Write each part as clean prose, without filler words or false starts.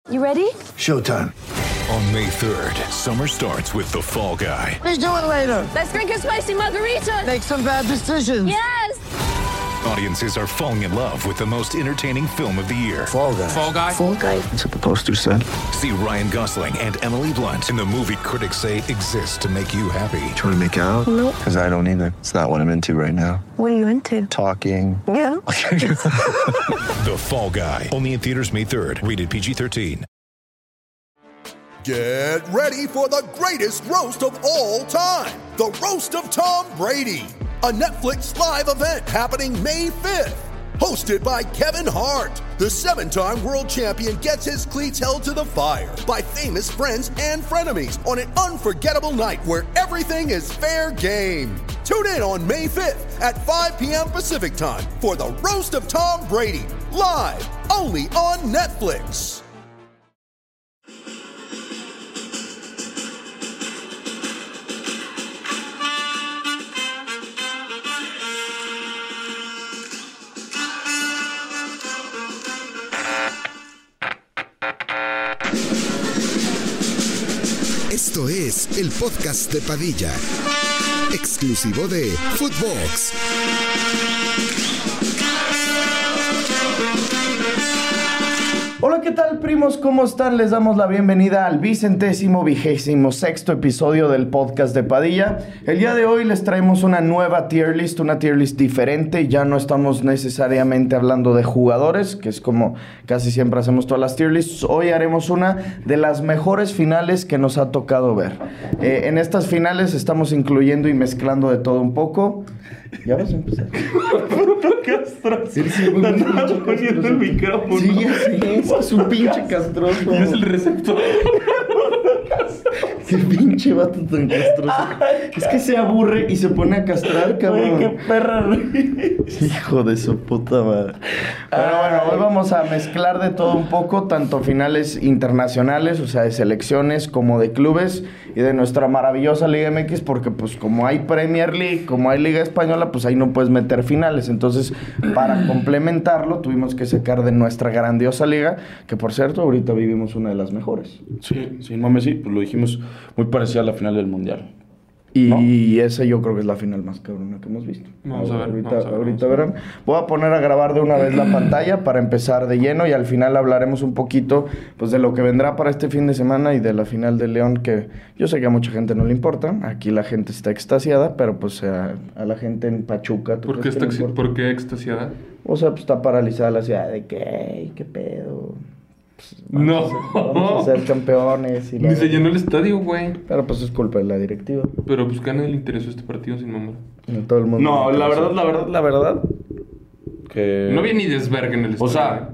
You ready? Showtime. On May 3rd, summer starts with The Fall Guy. Let's do it later. Let's drink a spicy margarita. Make some bad decisions. Yes! Audiences are falling in love with the most entertaining film of the year. Fall Guy. Fall Guy? Fall guy. That's what the poster said. See Ryan Gosling and Emily Blunt in the movie critics say exists to make you happy. Trying to make it out? Nope. Because I don't either. It's not what I'm into right now. What are you into? Talking. Yeah. The Fall Guy. Only in theaters May 3rd. Rated PG-13. Get ready for the greatest roast of all time. The Roast of Tom Brady. A Netflix live event happening May 5th. Hosted by Kevin Hart. The 7-time world champion gets his cleats held to the fire by famous friends and frenemies on an unforgettable night where everything is fair game. Tune in on May 5th at 5 p.m. Pacific time for the Roast of Tom Brady. Live only on Netflix. Esto es el podcast de Padilla, exclusivo de Footbox. Hola, ¿qué tal, primos? ¿Cómo están? Les damos la bienvenida al 26º episodio del podcast de Padilla. El día de hoy les traemos una nueva tier list diferente. Ya no estamos necesariamente hablando de jugadores, que es como casi siempre hacemos todas las tier lists. Hoy haremos una de las mejores finales que nos ha tocado ver. En estas finales estamos incluyendo y mezclando de todo un poco. Ya vas a empezar. Puto castroso. Te estaba poniendo el micrófono. Sí, ya sé. Es un pinche castroso. Y es el receptor. Qué pinche vato tan castroso. Es que se aburre y se pone a castrar, cabrón. Ay, qué perra. Hijo de su puta madre. Pero bueno, hoy vamos a mezclar de todo un poco, tanto finales internacionales, o sea, de selecciones, como de clubes y de nuestra maravillosa Liga MX, porque pues como hay Premier League, como hay Liga Española, pues ahí no puedes meter finales. Entonces, para complementarlo, tuvimos que sacar de nuestra grandiosa liga, que por cierto, ahorita vivimos una de las mejores. Sí, sin mames, sí, pues lo dijimos muy parecida a la final del Mundial. Y ¿no? esa yo creo que es la final más cabrona que hemos visto. Vamos a ver. Ahorita verán. Voy a poner a grabar de una vez la pantalla para empezar de lleno y al final hablaremos un poquito pues de lo que vendrá para este fin de semana y de la final de León, que yo sé que a mucha gente no le importa. Aquí la gente está extasiada, pero pues a la gente en Pachuca... ¿Por qué extasiada? O sea, pues está paralizada la ciudad de que, ¿qué pedo? Pues, No. Vamos a ser campeones. Y Ni se llenó el estadio, güey. Pero pues es culpa de la directiva. Pero pues gana el interés este partido sin mamá. No todo el mundo. No, la verdad. Que... No había ni desvergue en el estadio. O sea,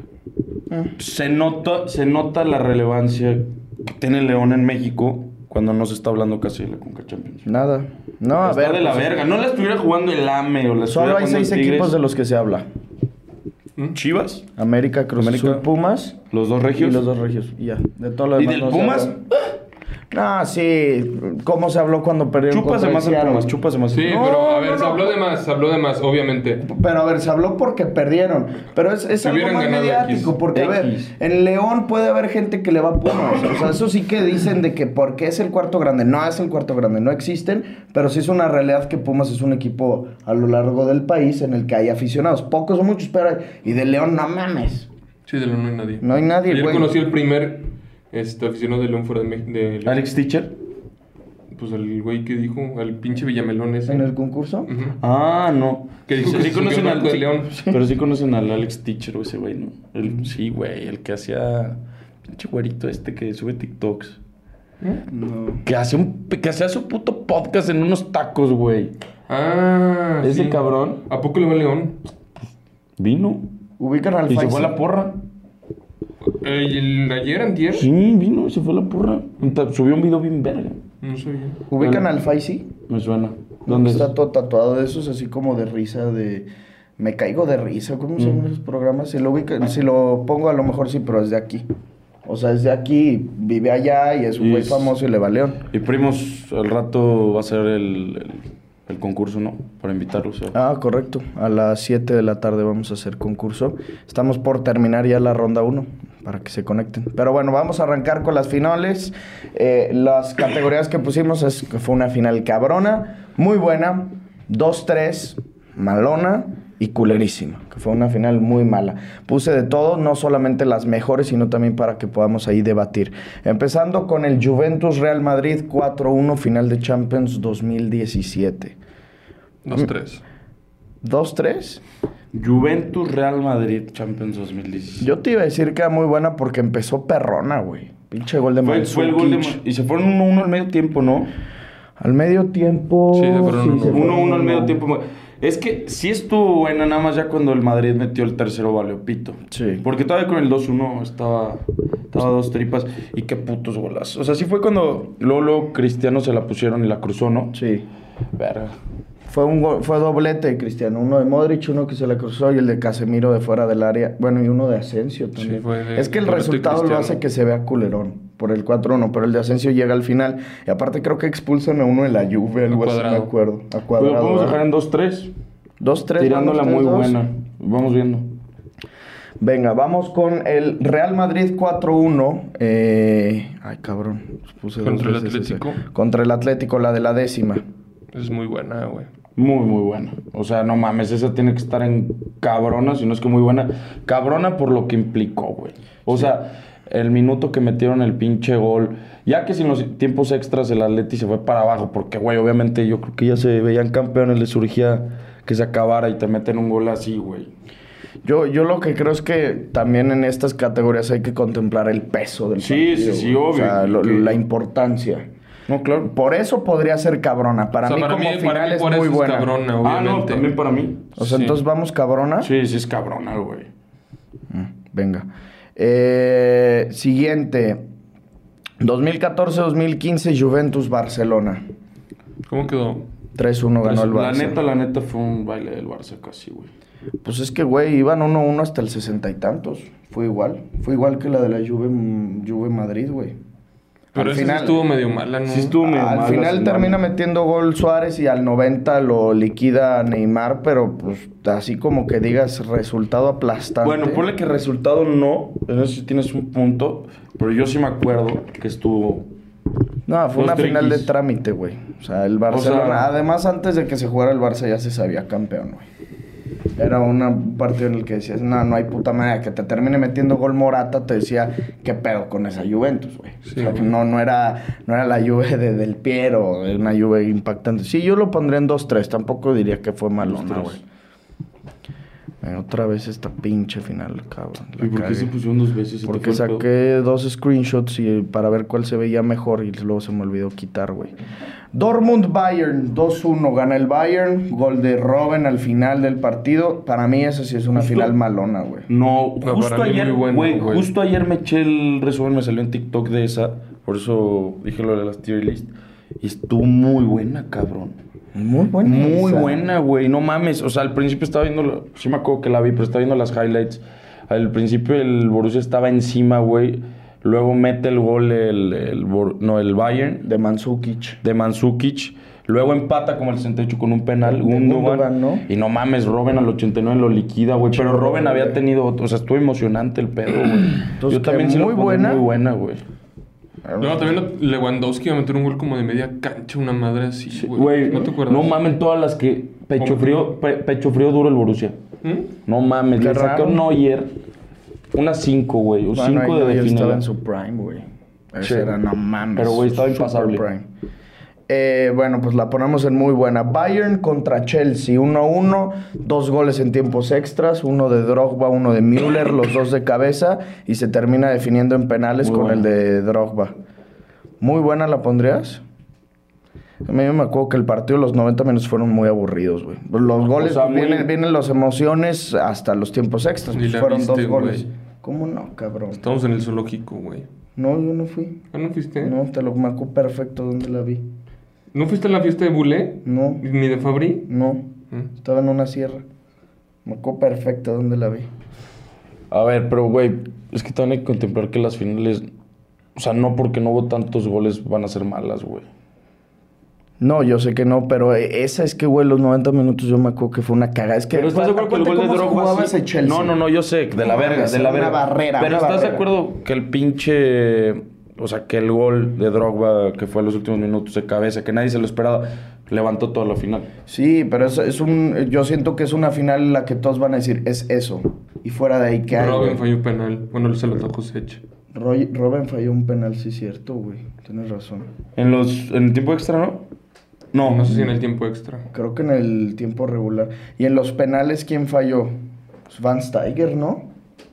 se nota la relevancia que tiene León en México cuando no se está hablando casi de la Conca Champions. Nada. No, a Está ver. de la pues, verga. No la estuviera jugando el AME o la estuviera solo hay jugando 6 el Tigres. equipos de los que se habla. Chivas, América, Cruz América, Azul, Pumas. los dos regios. Y los dos regios. Y ya. De todo lo ¿Y demás del no se Pumas? habla. No, sí. ¿Cómo se habló cuando perdieron Chúpase contra más el Seattle? Pumas, chúpase más el Sí, Pumas. pero a ver, no. se habló de más, obviamente. Pero a ver, se habló porque perdieron. Pero es Si algo hubieran más ganado mediático. X. Porque, a ver, X. en León puede haber gente que le va a Pumas. O sea, eso sí que dicen de que porque es el cuarto grande. No es el cuarto grande, no existen. Pero sí es una realidad que Pumas es un equipo a lo largo del país en el que hay aficionados. Pocos o muchos, pero hay. Y de León, no mames. Sí, de León no hay nadie. No hay nadie, Ayer güey. conocí el primer aficionado de León fuera de México. Alex Teacher. Pues el güey que dijo, el pinche Villamelón ese. ¿En el concurso? Ujú. Ah, no. Que dijo que sí se conocen subió al al barco de León. Pero sí conocen al Alex Teacher o ese güey, ¿no? Sí, güey, el que hacía pinche güerito que sube TikToks. No. Que hacía su puto podcast en unos tacos, güey. Ah, Ese sí. cabrón ¿A poco le va a León? vino Ubican al y se Faisy. fue a la porra. Ayer, antier. Sí, vino y se fue a la porra. Subió un video bien verga. No sabía. ¿Ubican al Faisy? Me suena. ¿Dónde Está es? todo tatuado de esos, así como de risa, de... Me caigo de risa, ¿cómo se llaman esos programas? Si lo ubican, si lo pongo a lo mejor sí, pero es de aquí. O sea, es de aquí, vive allá y es un Y güey es- famoso y le va a León. Y primos, al rato va a ser el concurso, ¿no? Para invitarlos. Ah, correcto. A las 7 de la tarde vamos a hacer concurso. Estamos por terminar ya la ronda 1. para que se conecten. Pero bueno, vamos a arrancar con las finales. Las categorías que pusimos es que fue una final cabrona, muy buena, 2-3, malona y culerísima, que fue una final muy mala. Puse de todo, no solamente las mejores, sino también para que podamos ahí debatir. Empezando con el Juventus Real Madrid 4-1, final de Champions 2017. 2-3. 2-3. Juventus Real Madrid Champions 2017. Yo te iba a decir que era muy buena porque empezó perrona, güey. Pinche gol de Mandzukic. Fue el gol de... Y se fueron 1-1 al medio tiempo, ¿no? Al medio tiempo... Sí, se fueron 1-1 al medio tiempo. Es que sí estuvo buena, nada más ya cuando el Madrid metió el tercero valió pito. Sí. Porque todavía con el 2-1 estaba dos tripas. Y qué putos golazos. O sea, sí fue cuando luego Cristiano se la pusieron y la cruzó, ¿no? Sí. Verga. Fue doblete de Cristiano. Uno de Modric, uno que se la cruzó y el de Casemiro de fuera del área. Bueno, y uno de Asensio también. Sí, es que el resultado lo hace que se vea culerón por el 4-1, pero el de Asensio llega al final. Y aparte creo que expulsan a uno de la Juve, algo así, me acuerdo. A Cuadrado. Pero podemos dejar en 2-3. 2-3. Tirándola vamos, muy 3-2. buena. Vamos viendo. Venga, vamos con el Real Madrid 4-1. Ay, cabrón. Puse ¿Contra el dos veces ese. Atlético? Contra el Atlético, la de la 10ª. Es muy buena, güey. Muy, muy buena. O sea, no mames, esa tiene que estar en cabrona, si no es que muy buena. Cabrona por lo que implicó, güey. O sea, el minuto que metieron el pinche gol. Ya que sin los tiempos extras el Atleti se fue para abajo. Porque, güey, obviamente yo creo que ya se veían campeones. Les surgía que se acabara y te meten un gol así, güey. Yo lo que creo es que también en estas categorías hay que contemplar el peso del partido. Sí, güey. obvio. O sea, la importancia. No, claro. Por eso podría ser cabrona. Para mí como final es muy buena. Cabrona, obviamente. Ah, no, también para mí. O sea, Sí. entonces vamos cabrona. Sí, es cabrona, güey. Venga. Siguiente. 2014-2015 Juventus-Barcelona. ¿Cómo quedó? 3-1 ganó el Barça. La neta fue un baile del Barça casi, güey. Pues es que, güey, iban 1-1 hasta el 60 y tantos. Fue igual que la de la Juve Madrid, güey. Pero ese sí estuvo medio mala, ¿no? Sí estuvo medio Al mala, final sí, termina mala. metiendo gol Suárez y al 90 lo liquida Neymar, pero pues así como que digas resultado aplastante. Bueno, ponle que resultado no, en eso sí tienes un punto, pero yo sí me acuerdo que estuvo... No, fue Los una final de triquis. trámite, güey. O sea, el Barcelona... O sea- además, antes de que se jugara el Barça ya se sabía campeón, güey. Era un partido en el que decías, no hay puta manera que te termine metiendo gol Morata. Te decía, ¿qué pedo con esa Juventus, güey? Sí, o sea, que güey. no era la Juve Del Piero, de una Juve impactante. Sí, yo lo pondría en 2-3. Tampoco diría que fue malona, 2-3. güey. Otra vez esta pinche final, cabrón. La ¿Y por qué cagué. se pusieron dos veces? ¿Se te Porque fue el pedo? saqué 2 screenshots y para ver cuál se veía mejor y luego se me olvidó quitar, güey. Dortmund-Bayern, 2-1 gana el Bayern. Gol de Robben al final del partido. Para mí esa sí es una Justo- final malona, güey. No, No, justo para mí ayer, muy bueno, güey, güey. justo ayer me eché el resumen, me salió en TikTok de esa, por eso dije lo de las tier list, y estuvo muy buena, cabrón. Muy buena. Muy esa. buena, güey, no mames, o sea, al principio estaba viendo, sí me acuerdo que la vi, pero estaba viendo las highlights. Al principio el Borussia estaba encima, güey, luego mete el gol el Bayern De Mandzukic. de Mandzukic. Luego empata como el 68 con un penal, De Gundogan, Gundogan, ¿no? Y no mames, Robben al 89 lo liquida, güey. Pero Robben había tenido, o sea, estuvo emocionante el pedo, güey. Entonces, Yo también que sí lo muy pondría buena. muy buena, güey. No, también Lewandowski iba a meter un gol como de media cancha, una madre así, güey. Güey, ¿No te acuerdas? no mames todas las que pecho ¿Cómo? frío duro el Borussia. ¿Mm? No mames, Qué le sacó raro. Neuer una 5, güey. Un 5 Bueno, ahí de Neuer definida. estaba en su prime, güey. Ese Sí. era, no mames. Pero, güey, estaba super impasable. prime. Bueno, pues la ponemos en muy buena. Bayern contra Chelsea, 1-1, 2 goles en tiempos extras, uno de Drogba, uno de Müller, los dos de cabeza, y se termina definiendo en penales Muy con buena. el de Drogba. Muy buena, ¿la pondrías? A mí me acuerdo que el partido, los 90 minutos fueron muy aburridos, güey. Los goles, sea, muy- vienen las emociones hasta los tiempos extras. Ni Pues la fueron viste, 2 goles. güey. ¿Cómo no, cabrón? Estamos en el zoológico, güey. No, yo no fui. ¿Ah, no fuiste? No, te lo me acuerdo perfecto dónde la vi. ¿No fuiste a la fiesta de Bulé? No, ¿Ni de Fabri? no. Mm. Estaba en una sierra. Me acuerdo perfecto dónde la vi. A ver, pero, güey, es que también hay que contemplar que las finales... O sea, no porque no hubo tantos goles van a ser malas, güey. No, yo sé que no, pero esa es que, güey, los 90 minutos yo me acuerdo que fue una cagada. Es que Pero ¿estás de acuerdo que el gol de Drogba jugaba sí? ese Chelsea? No, yo sé, de la verga, de la verga. Una barrera, Pero una ¿estás de barrera. acuerdo que el pinche... O sea, que el gol de Drogba, que fue en los últimos minutos de cabeza, que nadie se lo esperaba, levantó toda la final? Sí, pero yo siento que es una final en la que todos van a decir, es eso. Y fuera de ahí, ¿qué hay? Robben falló un penal. Bueno, se lo atajó Sech. Robben falló un penal, sí, cierto, güey. Tienes razón. ¿En el tiempo extra, no? No sé si en el tiempo extra. Creo que en el tiempo regular. Y en los penales, ¿quién falló? Van Steiger, ¿no?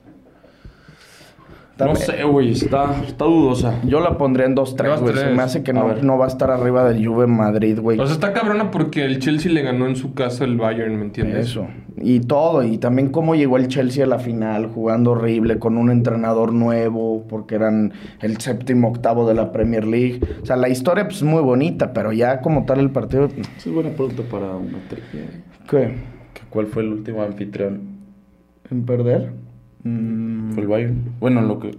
No sé, güey, está dudosa. Yo la pondría en 2-3, güey. Se me hace que no va a estar arriba del Juve Madrid, güey. O sea, está cabrona porque el Chelsea le ganó en su casa el Bayern, ¿me entiendes? Eso. Y todo. Y también cómo llegó el Chelsea a la final, jugando horrible, con un entrenador nuevo, porque eran el 7º, 8º de la Premier League. O sea, la historia pues, es muy bonita, pero ya como tal el partido... Esa es buena pregunta para una trivia. ¿Qué? ¿Cuál fue el último anfitrión? ¿En perder? Fue el Bayern. Bueno, lo que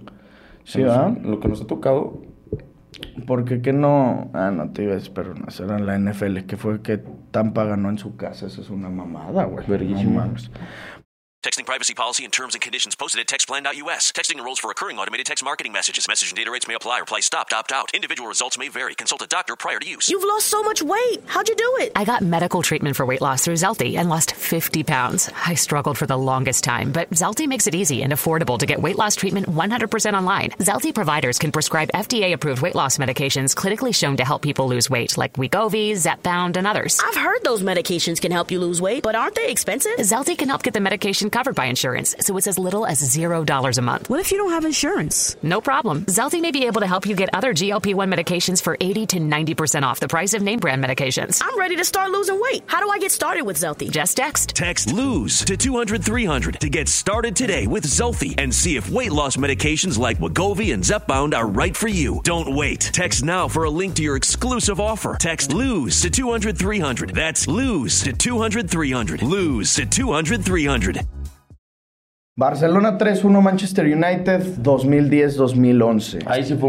nos ha tocado. Porque que no... no te iba a decir, pero no, eso era en la NFL, que fue que Tampa ganó en su casa. Eso es una mamada, güey. Verguísimo. No mames. Texting privacy policy and terms and conditions posted at textplan.us. Texting enrolls for recurring automated text marketing messages. Message and data rates may apply. Reply stop, opt out. Individual results may vary. Consult a doctor prior to use. You've lost so much weight. How'd you do it? I got medical treatment for weight loss through Zelty and lost 50 pounds. I struggled for the longest time, but Zelty makes it easy and affordable to get weight loss treatment 100% online. Zelty providers can prescribe FDA-approved weight loss medications clinically shown to help people lose weight, like Wegovy, Zepbound, and others. I've heard those medications can help you lose weight, but aren't they expensive? Zelty can help get the medication covered by insurance, so it's as little as $0 a month. What if you don't have insurance? No problem. Zelty may be able to help you get other GLP-1 medications for 80 to 90% off the price of name brand medications. I'm ready to start losing weight. How do I get started with Zelty? Just text. Text LOSE to 200-300 to get started today with Zelty and see if weight loss medications like Wegovy and Zepbound are right for you. Don't wait. Text now for a link to your exclusive offer. Text LOSE to 200-300. That's LOSE to 200-300. LOSE to 200-300. Barcelona 3-1 Manchester United 2010-2011. Ahí sí fue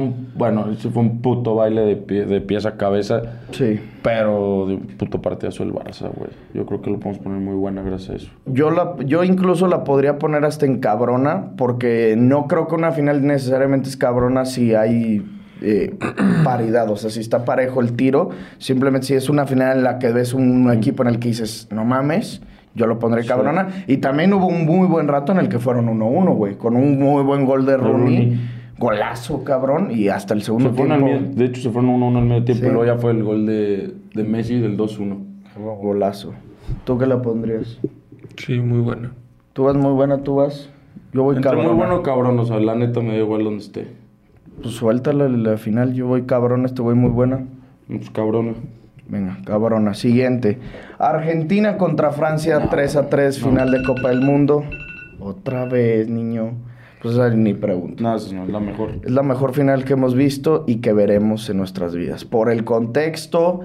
un puto baile de pies a cabeza. Sí. Pero de un puto partidazo el Barça, güey. Yo creo que lo podemos poner muy buena gracias a eso. Yo incluso la podría poner hasta en cabrona, porque no creo que una final necesariamente es cabrona si hay paridad. O sea, si está parejo el tiro. Simplemente si es una final en la que ves un equipo en el que dices, no mames... Yo lo pondré cabrona. Sí. Y también hubo un muy buen rato en el que fueron 1-1, güey. Con un muy buen gol de Rooney. Golazo, cabrón. Y hasta el segundo tiempo. De hecho, se fueron 1-1 al medio tiempo. Sí. Y luego ya fue el gol de Messi del 2-1. Golazo. ¿Tú qué la pondrías? Sí, muy buena. ¿Tú vas muy buena? ¿Tú vas? Yo voy entre cabrona. Muy bueno cabrón. O sea, la neta me da igual donde esté. Pues suéltala la final. Yo voy cabrona. Voy muy buena. Pues cabrona. Venga, cabrona. Siguiente. Argentina contra Francia, 3-3, final de Copa del Mundo. Otra vez, niño. Pues ni pregunto. No, esa no es la mejor. Es la mejor final que hemos visto y que veremos en nuestras vidas. Por el contexto,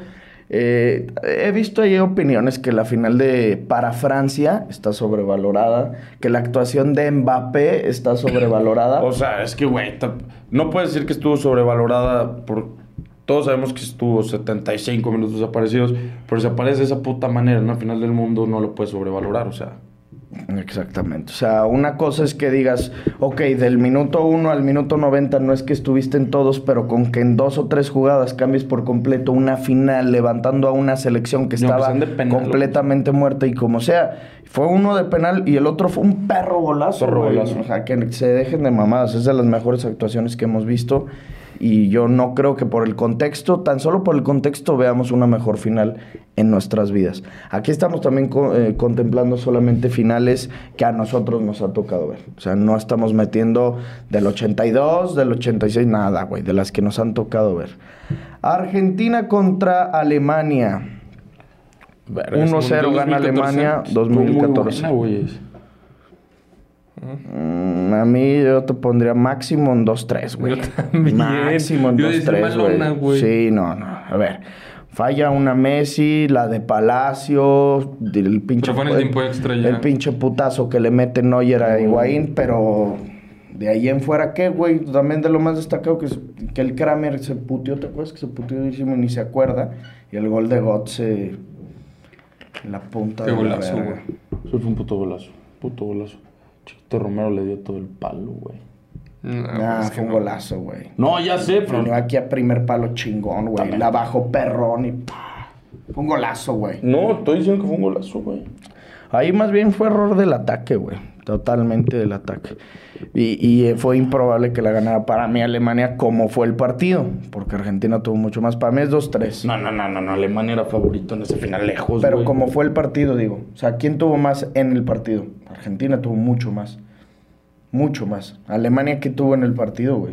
he visto ahí opiniones que la final para Francia está sobrevalorada, que la actuación de Mbappé está sobrevalorada. O sea, es que, güey, no puedes decir que estuvo sobrevalorada por... Todos sabemos que estuvo 75 minutos desaparecidos, pero si aparece de esa puta manera en una final del mundo, no lo puedes sobrevalorar, o sea. Exactamente. O sea, una cosa es que digas, ok, del minuto 1 al minuto 90 no es que estuviste en todos, pero con que en 2 o 3 jugadas cambies por completo una final, levantando a una selección que estaba completamente muerta y como sea. Fue uno de penal y el otro fue un perro golazo. O sea, que se dejen de mamadas. Es de las mejores actuaciones que hemos visto. Y yo no creo que por el contexto, tan solo por el contexto, veamos una mejor final en nuestras vidas. Aquí estamos también contemplando solamente finales que a nosotros nos ha tocado ver. O sea, no estamos metiendo del 82, del 86, nada, güey, de las que nos han tocado ver. Argentina contra Alemania. 1-0 gana Alemania, 2014. A mí yo te pondría máximo en 2-3, güey. Máximo en 2-3, güey. Sí, no. A ver, falla una Messi, la de Palacio, el pinche... Pero fue en el tiempo extra ya. El pinche putazo que le mete Neuer a Higuaín, pero De ahí en fuera, ¿qué, güey? También de lo más destacado que el Kramer se puteó, ¿te acuerdas? Que se puteó ni se acuerda. Y el gol de Götze en la punta Qué de golazo, la güey. verga. Eso fue un puto golazo. Chiquito Romero le dio todo el palo, güey. Fue un golazo, güey. No, ya sé, pero... Vino aquí a primer palo chingón, güey. También. La bajó perrón y... ¡pah! Fue un golazo, güey. No, estoy diciendo que fue un golazo, güey. Ahí más bien fue error del ataque, güey. Totalmente del ataque. Y fue improbable que la ganara para mí Alemania como fue el partido. Porque Argentina tuvo mucho más. Para mí es 2-3. No. Alemania era favorito en ese final lejos, Pero güey. como fue el partido, digo. O sea, ¿quién tuvo más en el partido? Argentina tuvo mucho más. Mucho más. Alemania, ¿qué tuvo en el partido, güey?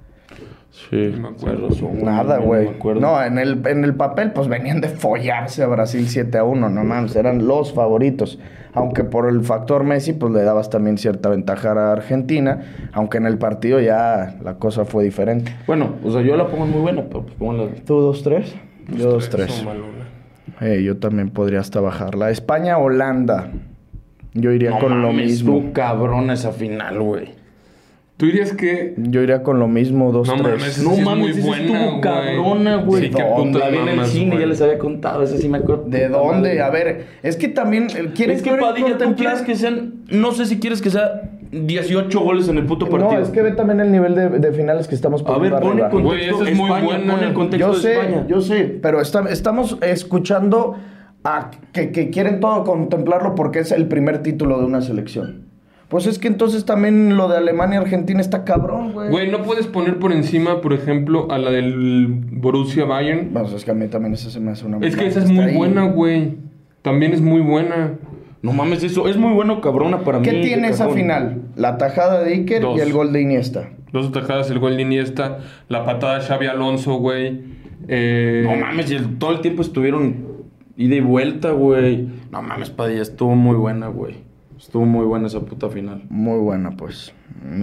Sí, me acuerdo. Nada, güey. me acuerdo. No, en el papel, pues venían de follarse a Brasil 7-1. No mames, eran los favoritos. Aunque por el factor Messi, pues le dabas también cierta ventaja a Argentina. Aunque en el partido ya la cosa fue diferente. Bueno, o sea, yo la pongo muy buena, pero pues pónganla. ¿Tú 2-3? Yo 2-3. Yo también podría hasta bajarla. España-Holanda. Yo iría con lo mismo. Estuvo cabrón esa final, güey. ¿Tú dirías que...? Yo iría con lo mismo, 2-3. No mames, No sí es mames, muy esa buena, estuvo güey. cabrona, güey. Sí, qué putas La vi en el mamas, cine, güey. ya les había contado, esa sí me acuerdo. ¿De dónde? A ver, es que también... Es que, Padilla, tú quieres que sean... No sé si quieres que sea 18 goles en el puto partido. No, es que ve también el nivel de finales que estamos poniendo. A ver, pon el arriba. contexto Güey, esa es muy España, buena. pon el contexto de España. Yo sé, pero estamos escuchando a que quieren todo contemplarlo porque es el primer título de una selección. Pues es que entonces también lo de Alemania-Argentina está cabrón, güey. Güey, no puedes poner por encima, por ejemplo, a la del Borussia Bayern. Bueno, es que a mí también esa se me hace una... Es que esa es muy buena, güey. También es muy buena. No mames, eso es muy bueno, cabrona, para mí. ¿Qué tiene esa cabrón. final? La tajada de Iker Dos. y el gol de Iniesta. 2 atajadas, el gol de Iniesta, la patada de Xavi Alonso, güey. No mames, todo el tiempo estuvieron ida y vuelta, güey. No mames, Padilla, estuvo muy buena, güey. Estuvo muy buena esa puta final. Muy buena, pues.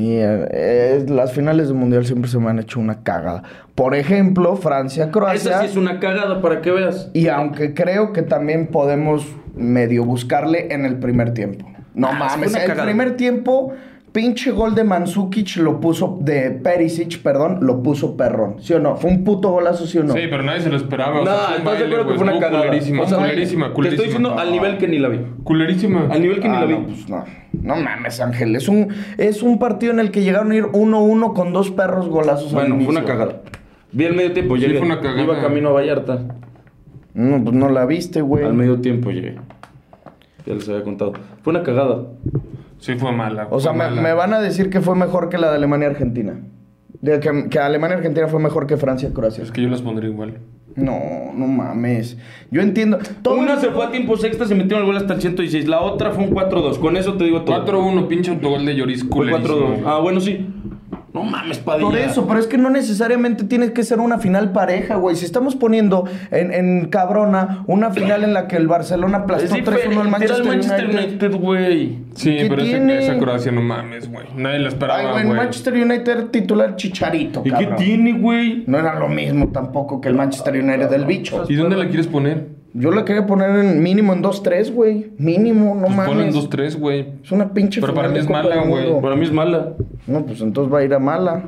Las finales del Mundial siempre se me han hecho una cagada. Por ejemplo, Francia-Croacia. Esa sí es una cagada, para que veas. Y aunque creo que también podemos medio buscarle en el primer tiempo. No mames, fue una el cagada. primer tiempo, pinche gol de Mandzukic lo puso, de Perisic, perdón, lo puso perrón. ¿Sí o no? Fue un puto golazo, ¿sí o no? Sí, pero nadie se lo esperaba. No, ¿estás de acuerdo que fue una cagada? Culerísima, O sea, culerísima. Te estoy diciendo al nivel que ni la vi. Culerísima. Al nivel que ni la vi. No, pues no. No mames, Ángel. Es un partido en el que llegaron a ir 1-1 con 2 perros golazos. Bueno, al fue una inicio. cagada. Vi el medio tiempo, Sí, llegué. fue una cagada. Iba camino a Vallarta. No, pues no la viste, güey. Al medio tiempo llegué. Ya les había contado. Fue una cagada. Sí, fue mala. O sea, me van a decir que fue mejor que la de Alemania-Argentina. Que Alemania-Argentina fue mejor que Francia-Croacia. Es que yo las pondría igual. No mames. Yo entiendo. Una se fue a tiempo extra, se metió el gol hasta el 116. La otra fue un 4-2. Con eso te digo todo. 4-1, pinche autogol de Lloris, Fue culerísimo. 4-2. Ah, bueno, sí. No mames, Padilla. Por eso, pero es que no necesariamente tiene que ser una final pareja, güey. Si estamos poniendo en cabrona una final en la que el Barcelona aplastó 3-1 al Manchester United, güey. Sí, ¿Qué pero tiene? esa Croacia no mames, güey. Nadie la esperaba, Ay, güey. güey, Manchester United titular Chicharito, ¿Y cabrón. qué tiene, güey? No era lo mismo tampoco que el Manchester United del bicho. ¿Y dónde la quieres poner? Yo la quería poner mínimo en 2-3, güey. Mínimo, no Pues ponla en mames. 2-3, güey. Es una pinche Pero para final mí de es Copa mala, del güey. Mundo. Para mí es mala. No, pues entonces va a ir a mala.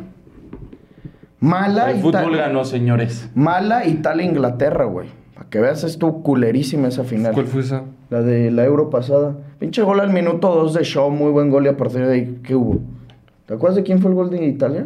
Mala El fútbol ganó, señores. Mala Italia-Inglaterra, güey. Para que veas, estuvo culerísima esa final. ¿Cuál fue esa? La de la Euro pasada. Pinche gol al minuto 2 de Shaw, muy buen gol y a partir de ahí, ¿qué hubo? ¿Te acuerdas de quién fue el gol de Italia?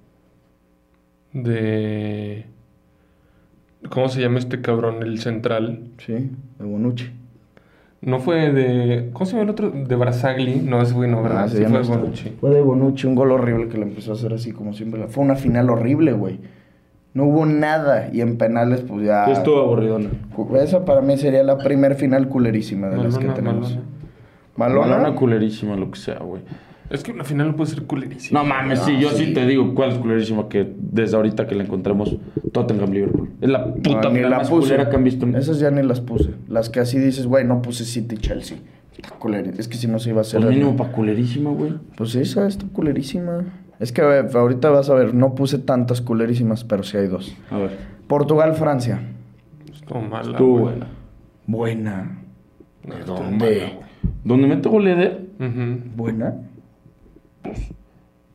De... ¿Cómo se llama este cabrón? El central. Sí, de Bonucci. No fue de... ¿Cómo se llama el otro? De Barzagli. No, ese güey no, ¿verdad? se Sí llama fue de esta. Bonucci. Fue de Bonucci, un gol horrible que le empezó a hacer así como siempre. Fue una final horrible, güey. No hubo nada y en penales pues ya... Estuvo aburridona. Esa para mí sería la primer final culerísima de las que Malona, tenemos. malona. Malona culerísima, lo que sea, güey. Es que una final no puede ser culerísima. No mames, sí, yo sí te digo cuál es culerísima, que desde ahorita que la encontremos, Tottenham-Liverpool. Es la puta ni final la más puse. culera que han visto. Esas ya ni las puse. Las que así dices, güey, no puse City-Chelsea. Está culera. Es que si no se iba a hacer... Pues mínimo pa' culerísima, güey. Pues esa está culerísima. Es que ahorita vas a ver, no puse tantas culerísimas, pero sí hay 2. A ver. Portugal-Francia. Estuvo mala, Estuvo güey. buena. Buena. No, estuvo ¿Dónde? mala, güey. ¿Dónde mete gol Eder? Ujú. ¿Buena?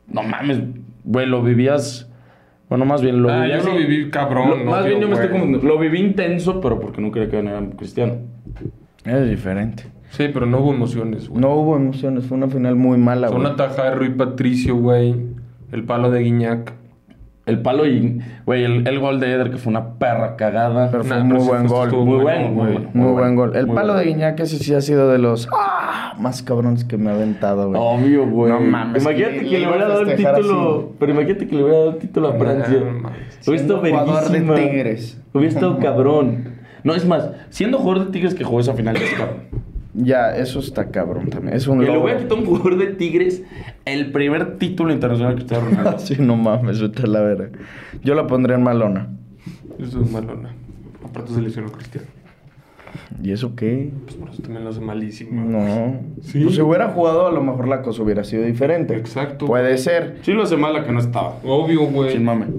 No mames, güey, lo vivías... Bueno, más bien lo vivías... yo lo viví cabrón. Más bien yo me estoy confundiendo. Lo viví intenso, pero porque no quería que ganara Cristiano. Es diferente. Sí, pero no hubo emociones, güey. No hubo emociones, fue una final muy mala, Fue güey. una tajada de Rui Patricio, güey. El palo de Guiñac. El palo y... Güey, el gol de Eder, que fue una perra cagada. Pero fue Nah, muy pero sí buen gol. estuvo Muy bueno, bueno, güey. Muy buen gol. El Muy palo bueno. de Guiñac ese sí ha sido de los más cabrones que me ha aventado, güey. Obvio, güey. No mames, Imagínate que que le le iba a hubiera dado el festejar título... así. Pero imagínate que le hubiera dado el título a Francia. No, mames. Hubiera estado Siendo jugador de verguísima. Tigres. Hubiera estado cabrón. No, es más, siendo jugador de Tigres que jugó esa final, es cabrón. Ya, eso está cabrón también. Es un Que le logro. hubiera quitado a un jugador de Tigres el primer título internacional que Cristiano Ronaldo. Sí, no mames, vete a la verga. Yo la pondría en Malona. Eso es malona. Aparte se lesionó Cristiano. ¿Y eso qué? Pues por eso también lo hace malísimo. No. Sí. Pues si hubiera jugado, a lo mejor la cosa hubiera sido diferente. Exacto. Puede ser. Sí lo hace mala que no estaba. Obvio, güey. Sin mame.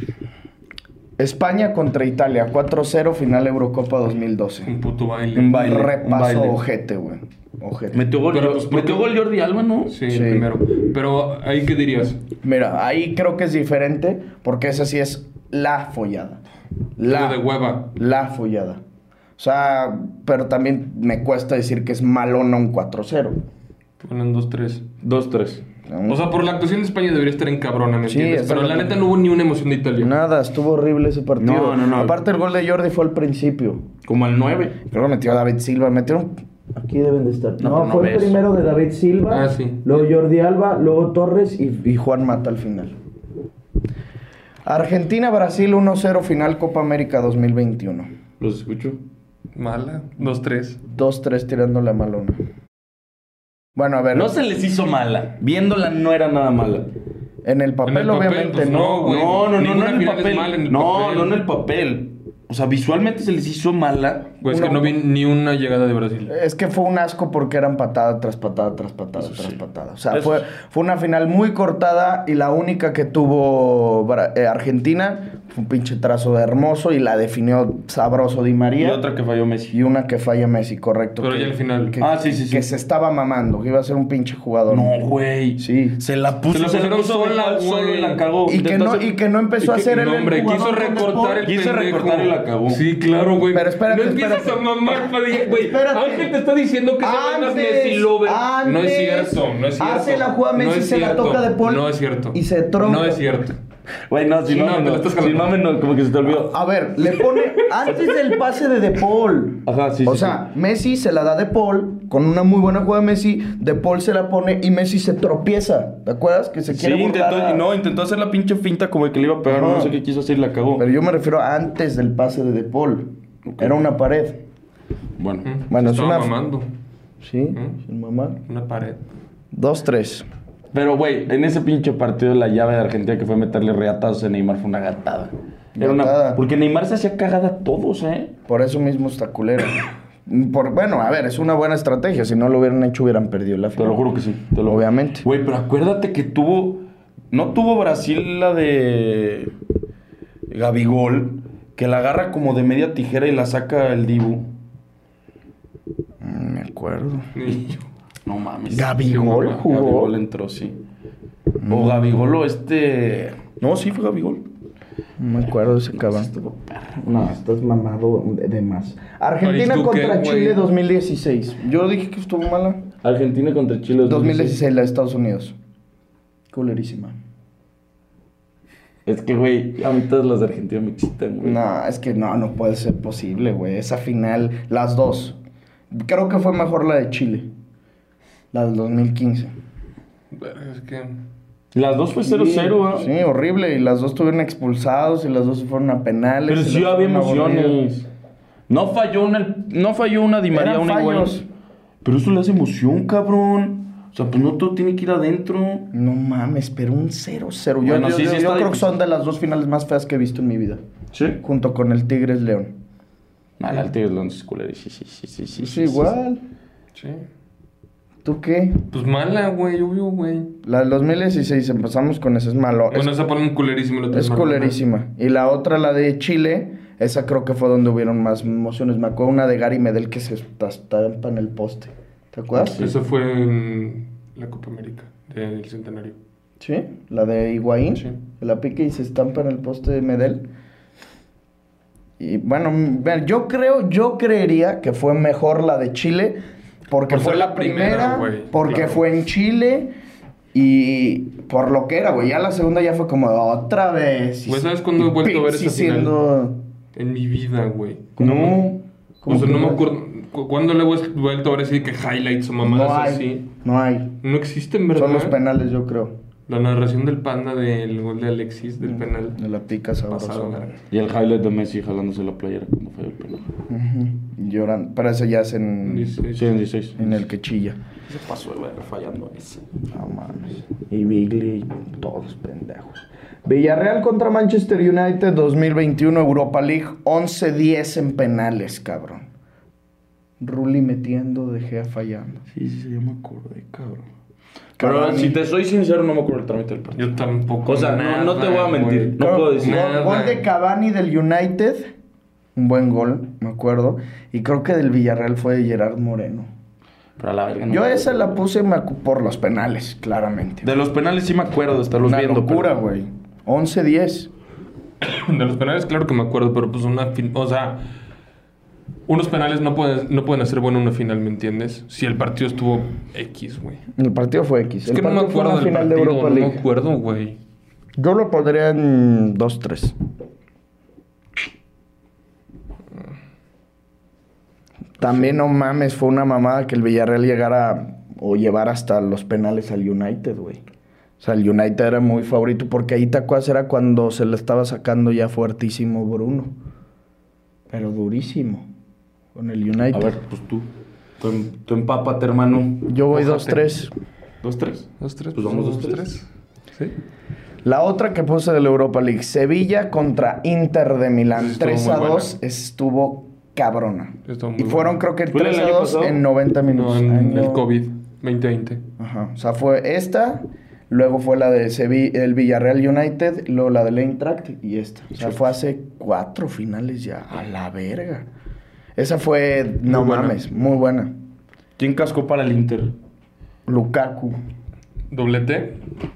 España contra Italia, 4-0, final Eurocopa 2012. Un puto baile. Un baile. Repaso baile. ojete, güey. Ojete. Metió gol, Pero, pues, metió gol Jordi Alba, ¿no? Sí, Sí. el primero. Pero, ¿ahí qué dirías? Mira, ahí creo que es diferente porque esa sí es la follada. Lo de hueva. La follada. O sea, pero también me cuesta decir que es malona un 4-0. Ponen 2-3. 2-3. O sea, por la actuación de España debería estar en cabrona, ¿me Sí, entiendes? está Pero la bien. neta no hubo ni una emoción de Italia. Nada, estuvo horrible ese partido. No. Aparte el gol de Jordi fue al principio. Como al 9. Luego metió a David Silva, metieron... Aquí deben de estar. No, No, pero no fue el ves. primero de David Silva, Ah, sí. luego Jordi Alba, luego Torres y Juan Mata al final. Argentina-Brasil 1-0 final Copa América 2021. ¿Los escucho? Mala. 2-3. 2-3 tirándole a Malona. Bueno, a ver. No se les hizo mala. Viéndola no era nada mala. En el papel, En el papel, obviamente, pues, no. güey. No Ninguna en el final es papel. mala en el No, papel. no en el papel. O sea, visualmente se les hizo mala. Güey, es que no vi ni una llegada de Brasil. Es que fue un asco porque eran patada tras patada, tras patada, Eso tras sí. patada. O sea, Eso fue una final muy cortada y la única que tuvo Argentina fue un pinche trazo hermoso y la definió sabroso Di Y María. otra que falló Messi. Y una que falla Messi, correcto. Pero que- ya al final. Que, Sí. que se estaba mamando, que iba a ser un pinche jugador. No, güey. Sí. Se la puso, Se la pusieron puso sola, solo güey. y la cagó. Y que, no, y que no empezó a hacer no, el hombre, quiso jugador con recortar el Quiso pendejo. recortar y la cagó. Sí, claro, güey. Pero espérate, no empieces espérate. a mamar, Padilla, güey. Espérate. Ángel te está diciendo que se llama Messi Lover. No es cierto, no es cierto. Hace la jugada Messi, No es se la cierto. toca de Paul. No es cierto. Y se tronca. No es cierto. Güey, no, Sí, sin no, mame te no. la estás Sin jalando. mame no, como que se te olvidó. A ver, le pone antes del pase de Paul. Ajá, sí, O sí, sea, Messi se la da de Paul con una muy buena jugada de Messi. De Paul se la pone y Messi se tropieza. ¿Te acuerdas? Que se Sí, quiere burlar a- intentó hacer la pinche finta como de que le iba a pegar, Ajá. no sé qué quiso hacer y la cagó. Pero yo me refiero a antes del pase de Paul. Era una pared. Bueno. Bueno, es Estaba una... mamando. Sí, sin mamar. Una pared. 2-3. Pero, güey, en ese pinche partido la llave de Argentina que fue meterle reatazos a Neymar fue una gatada. Era Gatada. Porque Neymar se hacía cagada a todos, ¿eh? Por eso mismo está culero. Bueno, a ver, es una buena estrategia. Si no lo hubieran hecho, hubieran perdido la Te final. lo juro que sí. Obviamente. Güey, pero acuérdate que no tuvo Brasil la de Gabigol, que la agarra como de media tijera y la saca el Dibu. Me acuerdo. Ni yo. No mames. ¿Gabigol jugó? Gabigol entró, sí. O Gabigol o No, sí fue Gabigol. No me acuerdo de ese cabrón. No, estás mamado de más. Argentina ¿tú qué, contra güey? Chile 2016. Yo dije que estuvo mala. Argentina contra Chile 2016, la de Estados Unidos. Culerísima. Es que, güey, a mí todas las de Argentina me excitan, güey. No, es que no puede ser posible, güey. Esa final, las dos. Creo que fue mejor la de Chile. La del 2015. Es que. Las dos fue 0-0, Sí, horrible. Y las dos estuvieron expulsados y las dos se fueron a penales. Pero y sí las había fueron aburridas. emociones. No falló una Di María, Eran una igual. fallos. Pero eso le hace emoción, cabrón. O sea, pues no todo tiene que ir adentro. No mames, pero un 0-0. Bueno, sí, Yo está creo que difícil. son de las dos finales más feas que he visto en mi vida. Sí. Junto con el Tigres León. Ah, el Tigres León es culero. Sí. Es igual. Sí. ¿Tú qué? Pues mala, güey, obvio, güey. La del 2016, empezamos con esa, es malo. Bueno, esa ponen culerísima. la otra Es malona. culerísima. Y la otra, la de Chile, esa creo que fue donde hubieron más emociones. Me acuerdo una de Gary Medel que se estampa en el poste. ¿Te acuerdas? Eso fue en la Copa América del Centenario. Sí, la de Higuaín. Sí. Que la pica y se estampa en el poste de Medel. Y bueno, yo creería que fue mejor la de Chile. Porque Por fue ser la la primera, güey, porque claro. fue en Chile. Y por lo que era, güey. Ya la segunda ya fue como otra vez. Güey, ¿sabes cuándo he vuelto a ver esa final? Siendo... En mi vida, güey. No. O sea, que no me no? acuerdo. ¿Cuándo le he vuelto a ver así que highlights o mamadas No hay. así? No hay. No existen, ¿verdad? Son los penales, yo creo. La narración del Panda del gol de Alexis, del penal. De la pica sabrosa. Pasado, verga. Y el highlight de Messi jalándose la playera cuando falló el penal. Lloran. Pero ese ya es en... 16. Sí, en 16. En el que chilla. Se pasó de ver fallando ese. No mames. Y Bigli, todos pendejos. Villarreal contra Manchester United 2021 Europa League, 11-10 en penales, cabrón. Rulli metiendo, De Gea fallando. Sí, yo me acordé, cabrón. Cavani. Pero si te soy sincero, no me acuerdo el trámite del partido. Yo tampoco. O sea, no te voy a mentir. güey. No puedo decir. Nada. Gol de Cavani del United. Un buen gol, me acuerdo. Y creo que del Villarreal fue de Gerard Moreno. Pero a la verga no. Yo esa la puse por los penales, claramente. De los penales sí me acuerdo de estarlos Una viendo. locura, pero- güey. 11-10. De los penales, claro que me acuerdo, pero pues o sea, unos penales no pueden hacer bueno una final, ¿me entiendes? Si el partido estuvo X, güey. El partido fue X. Es El que no me partido fue acuerdo una del final partido, de Europa no me League. acuerdo, güey. Yo lo pondría en 2-3. También no mames, fue una mamada que el Villarreal llegara o llevara hasta los penales al United, güey. O sea, el United era muy favorito porque ahí Tacuas era cuando se le estaba sacando ya fuertísimo Bruno. Pero durísimo. Con el United. A ver, pues tú empápate, hermano. Yo voy Mójate. 2-3. 2-3. 2-3. Pues vamos 2-3. Sí. La otra que puse de la Europa League, Sevilla contra Inter de Milán, Estuvo muy 3-2, estuvo cabrona. Estuvo muy Y fueron buena. creo que ¿Fue el año 3-2 pasado? en 90 No, minutos. en Año- el COVID 2020. Ajá, o sea, fue esta, luego fue la de el Villarreal United, luego la del Eintracht y esta. O sea, fue hace 4 finales ya, a la verga. Esa fue, no Muy buena. mames, muy buena. ¿Quién cascó para el Inter? Lukaku. Doblete.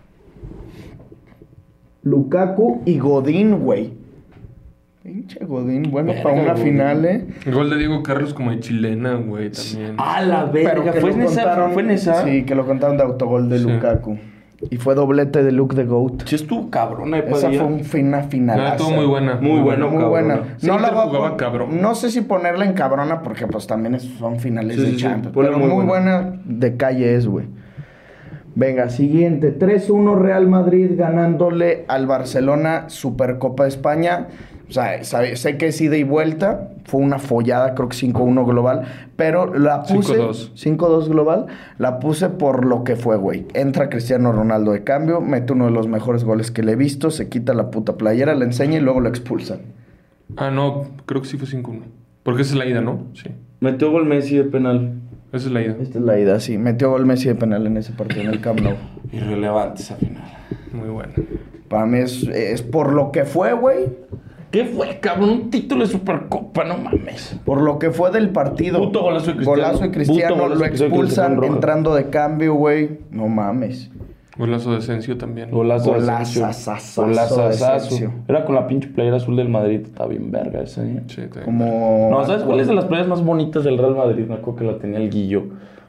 Lukaku y Godín, güey. Pinche Godín, bueno, Verga, para una Godín. final, El gol de Diego Carlos como de chilena, güey, también. ¡Ah, la verga! que ¿Fue lo en esa? contaron- ¿Fue en esa? Sí, que lo contaron de autogol de Sí. Lukaku. Y fue doblete de Luke the Goat. Sí estuvo cabrona de Esa Padilla. fue una final. No, estuvo muy buena. Muy bueno, Muy cabrona. buena. Sí, No la Inter voy a jugaba cabrón. No sé si ponerla en cabrona porque pues también son finales Sí, de sí, sí. Champions. Ponle Pero muy muy buena de calle es, güey. Venga, siguiente. 3-1 Real Madrid ganándole al Barcelona Supercopa de España. O sea, sé que es ida y vuelta. Fue una follada, creo que 5-1 global. Pero la puse... 5-2. 5-2 global. La puse por lo que fue, güey. Entra Cristiano Ronaldo de cambio. Mete uno de los mejores goles que le he visto. Se quita la puta playera, le enseña y luego lo expulsan. Ah, no, creo que sí fue 5-1. Porque esa es la ida, ¿no? Sí. Metió gol Messi de penal. Esa es la ida. Esta es la ida, sí. Metió gol Messi de penal en ese partido, en el Camp Nou. Irrelevante esa final. Muy buena. Para mí es por lo que fue, güey. ¿Qué fue, cabrón? Un título de Supercopa, no mames. Por lo que fue del partido. Puto golazo de Cristiano. Golazo de Cristiano, Puto golazo lo de Cristiano que le expulsan sacan roja. entrando de cambio, güey. No mames. Golazo de Asensio también. Golazo de Golazazazazo Asensio. de Golazazazo. Asensio. Era con la pinche playera azul del Madrid. Está bien verga esa, ¿eh? Sí, está bien. Como... No, ¿sabes cuál es de las playas más bonitas del Real Madrid? Me acuerdo que la tenía el Guillo.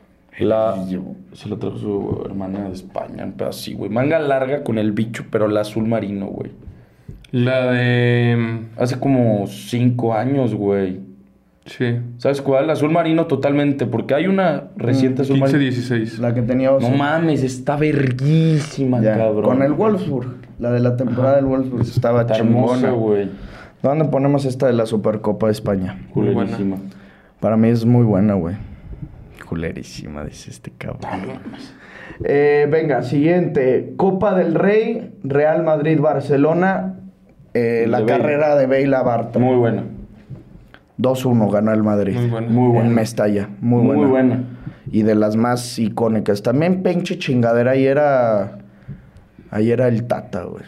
Se la trajo su hermana de España, un pedazo así, güey. Manga larga con el bicho, pero la azul marino, güey. La de... Hace como 5 años, güey. Sí. ¿Sabes cuál? Azul marino totalmente, porque hay una reciente azul marino. 15-16. La que tenía Oso. No mames, está verguísima, Ya, cabrón. con el Wolfsburg. La de la temporada del Wolfsburg estaba Está hermosa, chingona. güey. ¿Dónde ponemos esta de la Supercopa de España? Muy buena. Culerísima. Para mí es muy buena, güey. Culerísima, dice este cabrón. Venga, siguiente. Copa del Rey, Real Madrid-Barcelona. La Bale. carrera de Bale a Bartra. Muy buena. 2-1 ganó el Madrid. Muy buena. Muy buena. En Mestalla. Muy buena. Muy buena. Y de las más icónicas. También pinche chingadera. Ahí era el Tata, güey.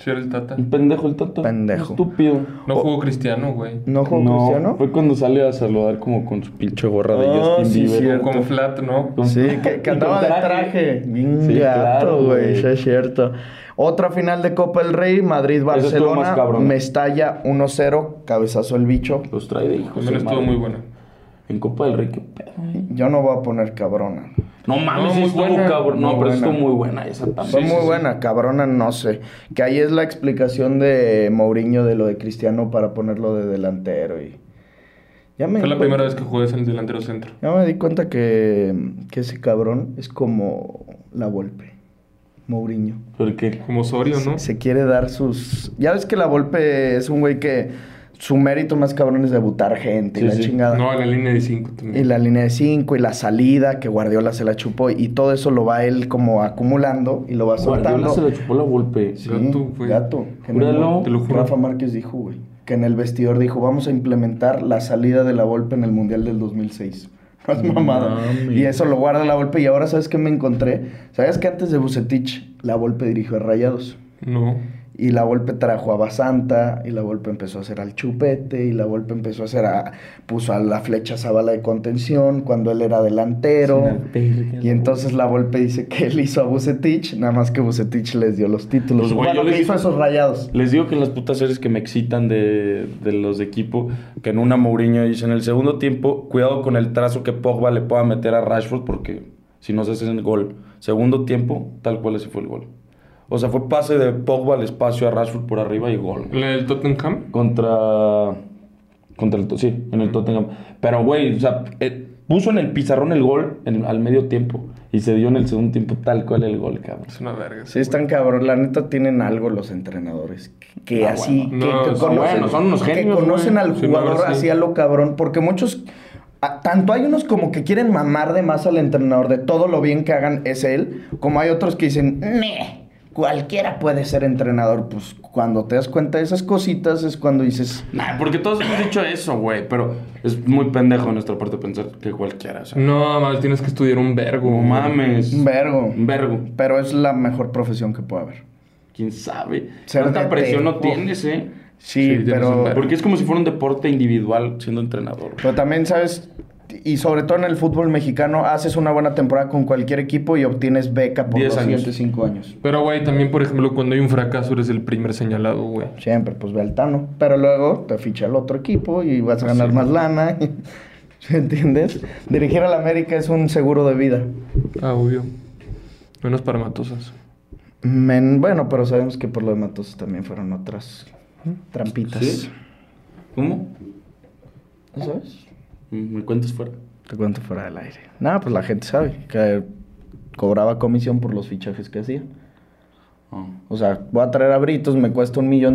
Sí, era el Tata. Un pendejo el Tata. Pendejo. Estúpido. No jugó Cristiano, güey. ¿No jugó Cristiano? Fue cuando salió a saludar como con su pinche gorra de Justin sí, Bieber. cierto. Con flat, ¿no? Sí, que andaba de traje. Bien Sí, gato, claro, güey. güey. Sí, es cierto. Otra final de Copa del Rey, estuvo más Madrid-Barcelona. cabrón. Mestalla 1-0, cabezazo el bicho. Los trae de hijos. También estuvo muy buena. En Copa del Rey, qué pedo. Yo no voy a poner cabrona. No mames, No, sí muy estuvo buena. cabrón. No, Muy pero buena. estuvo muy buena esa también. Fue muy buena, cabrona, no sé. Que ahí es la explicación de Mourinho de lo de Cristiano para ponerlo de delantero y... Ya me Fue di la cuenta- primera vez que jugué en el delantero centro. Ya me di cuenta que ese cabrón es como la Volpe, Mourinho. ¿Por qué? Como Osorio, ¿no? Se quiere dar sus... Ya ves que la Volpe es un güey que... Su mérito más cabrón es debutar gente y Sí, la sí. chingada. No, la línea de 5 Y también. la línea de 5 y la salida que Guardiola se la chupó y todo eso lo va él como acumulando y lo va Guardiola soltando. se le chupó la golpe. Sí, Gato, güey. gato. Que en Júralo. el- Te lo juro. Rafa Márquez dijo, güey, que en el vestidor dijo, vamos a implementar la salida de la Volpe en el Mundial del 2006. No es mamada. mames. Y eso lo guarda la Volpe y ahora, ¿sabes qué me encontré? ¿Sabes que antes de Vucetich, la Volpe dirigió a Rayados? No. Y la Volpe trajo a Basanta, y la Volpe empezó a hacer al Chupete, y la Volpe empezó a hacer puso a la Flecha Zabala de contención cuando él era delantero. Y entonces la Volpe dice que él hizo a Vucetich, nada más que Vucetich les dio los títulos. Pues, güey, Bueno, yo les que hizo a digo- esos Rayados. Les digo que en las putas series que me excitan de los de equipo, que en una Mourinho dice, en el segundo tiempo, cuidado con el trazo que Pogba le pueda meter a Rashford, porque si no se hace el gol. Segundo tiempo, tal cual ese fue el gol. O sea, fue pase de Pogba al espacio a Rashford por arriba y gol. ¿La del Tottenham? Contra sí, en el Tottenham. Pero, güey, o sea, puso en el pizarrón el gol al medio tiempo. Y se dio en el segundo tiempo tal cual el gol, cabrón. Es una verga. Sí, están cabrón. La neta tienen algo los entrenadores. Que Ah, así, bueno. que No, conocen, bueno, son unos genios, que conocen güey. al Sí, jugador no, sí. así a lo cabrón. Porque muchos, tanto hay unos como que quieren mamar de más al entrenador, de todo lo bien que hagan es él, como hay otros que dicen, "Meh, cualquiera puede ser entrenador". Pues cuando te das cuenta de esas cositas es cuando dices, Nah, porque todos hemos dicho eso, güey. Pero es muy pendejo de nuestra parte pensar que cualquiera, o sea. No, más tienes que estudiar un vergo. No mames. un vergo. Un vergo. Pero es la mejor profesión que puede haber. ¿Quién sabe? Ser Tanta DT. presión no Uf. tienes, ¿eh? Sí, Sí, tienes un pero... vergo. Porque es como si fuera un deporte individual siendo entrenador. Pero también, ¿sabes? Y sobre todo en el fútbol mexicano, haces una buena temporada con cualquier equipo y obtienes beca por 10 los años. siguientes 5 años. Pero, güey, también, por ejemplo, cuando hay un fracaso, eres el primer señalado, güey. Siempre, pues ve al Tano. Pero luego te ficha el otro equipo y vas a ganar Sí. más lana. ¿Sí entiendes? Dirigir a la América es un seguro de vida. Ah, obvio. Menos para Matosas. Bueno, pero sabemos que por lo de Matos también fueron otras trampitas. ¿Sí? ¿Cómo? ¿No sabes? ¿Me cuentas fuera? Te cuento fuera del aire. Nada, pues la gente sabe que cobraba comisión por los fichajes que hacía. Oh. O sea, voy a traer a Britos, me cuesta $1 millón.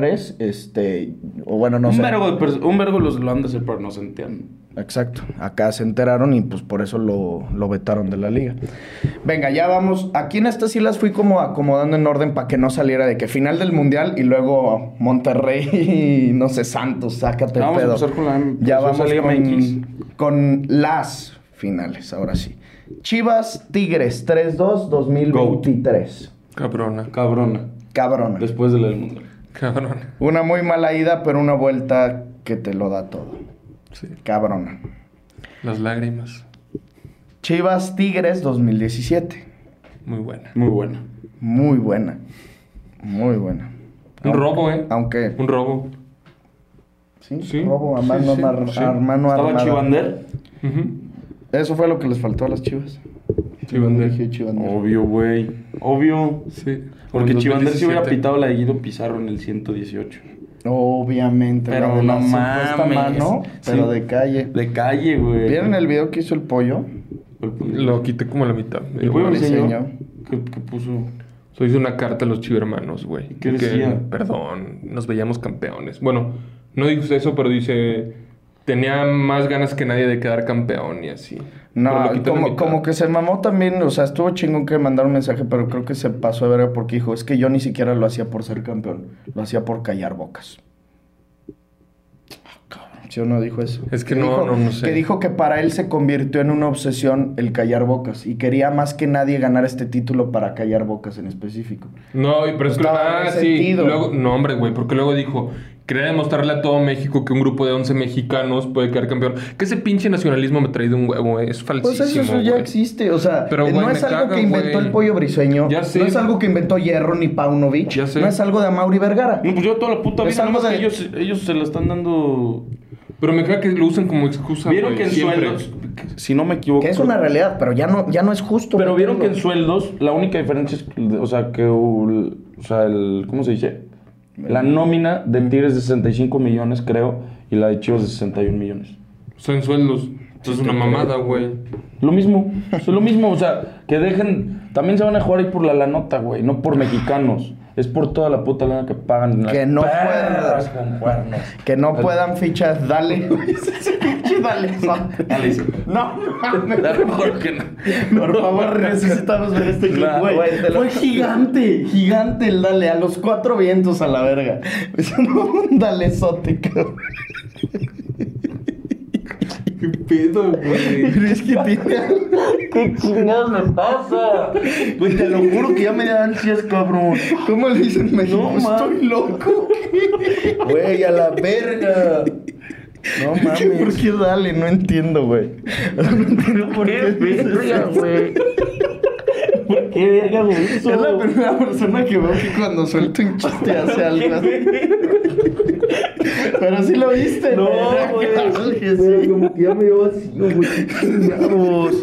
O bueno, no sé. Un vergo lo han de hacer, pero no se entienden. Exacto. Acá se enteraron y pues por eso lo vetaron de la liga. Venga, ya vamos. Aquí en estas sí las fui como acomodando en orden para que no saliera de que final del Mundial y luego Monterrey y no sé, Santos, sácate el Vamos a pedo. empezar con la Ya preciosa vamos Liga MX. con las finales, ahora sí. Chivas Tigres 3-2 2023. Cabrona. Cabrona. Cabrona. Después de la del Mundial. Cabrona. Una muy mala ida, pero una vuelta que te lo da todo. Sí. Cabrona. Las lágrimas. Chivas Tigres 2017. Muy buena. Muy buena. Muy buena. Muy buena. Un robo, ¿eh? Aunque... Un robo. Sí, Sí, robo a mano, sí, sí. mano ¿Estaba armada. Chivander? Ujú. Eso fue lo que les faltó a las Chivas. Chivander. Dije Chivander. Obvio, güey. Obvio. Sí. Porque En Chivander sí hubiera 2017. pitado la de Guido Pizarro en el 118. Obviamente. Pero la de la no supuesta mames. mano, pero Sí. de calle. De calle, güey. ¿Vieron el video que hizo el pollo? Lo quité como a la mitad. ¿El pollo lo me enseñó? enseñó. ¿Qué puso? So, hice una carta a los chivermanos, güey. ¿Qué Que, decía? perdón, nos veíamos campeones. Bueno, no dijo eso, pero dice... Tenía más ganas que nadie de quedar campeón y así. Pero No, lo quité a la mitad. como que se mamó también, o sea, estuvo chingón que mandara un mensaje, pero creo que se pasó de verga porque dijo, es que yo ni siquiera lo hacía por ser campeón, lo hacía por callar bocas. ¿Sí o no dijo eso? Es que no sé. Que dijo que para él se convirtió en una obsesión el callar bocas. Y quería más que nadie ganar este título para callar bocas en específico. No, pero es que... Estaba sí. resentido. Luego, no, hombre, güey. Porque luego dijo... Quería demostrarle a todo México que un grupo de 11 mexicanos puede quedar campeón. Que ese pinche nacionalismo me trae de un huevo, güey. Es falsísimo, Pues eso ya güey. existe. O sea, Pero, güey, no es me algo caga, que inventó güey. el Pollo Briseño. Ya sé. No es algo que inventó Hierro ni Paunovic. Ya sé. No es algo de Amaury Vergara. No, pues yo toda la puta Es vida, algo nada más de- que ellos se la están dando... Pero me caga que lo usan como excusa, Vieron güey, que en siempre. sueldos, si no me equivoco... Que es una realidad, pero ya no es justo. Pero vieron que en meterlo. sueldos, la única diferencia es, o sea, que, o sea, ¿cómo se dice? La nómina del Tigres es de 65 millones, creo, y la de Chivas de 61 millones. Son sueldos. Esto es una mamada, güey. Lo mismo, es lo mismo, o sea, que dejen... También se van a jugar ahí por la nota, güey, no por mexicanos. Es por toda la puta lana que pagan en las Que no perras puedan. con cuernos. Que no puedan fichas, dale. Ese pinche dale. Dale, sí. No, mames. Dale, mejor que no. Por favor, necesitamos ver este clip, Nah, güey. güey, te lo- Fue gigante el dale. A los 4 vientos a la verga. Es un dalezote, cabrón. ¿Qué pedo, güey? Pero es que tiene... ¿Qué chingados me pasa? Güey, te lo juro que ya me da ansias, cabrón. ¿Cómo le dicen en México? No, Estoy loco. Güey, a la verga. No mames. ¿Por qué dale? No entiendo, güey. No entiendo por qué verga, güey? ¿Por qué verga, güey? Es la primera persona que veo que cuando suelta un chiste hace algo así. Pero sí lo viste, No, güey. güey. Que sí. Como que ya me dio vacío, güey. Chingados.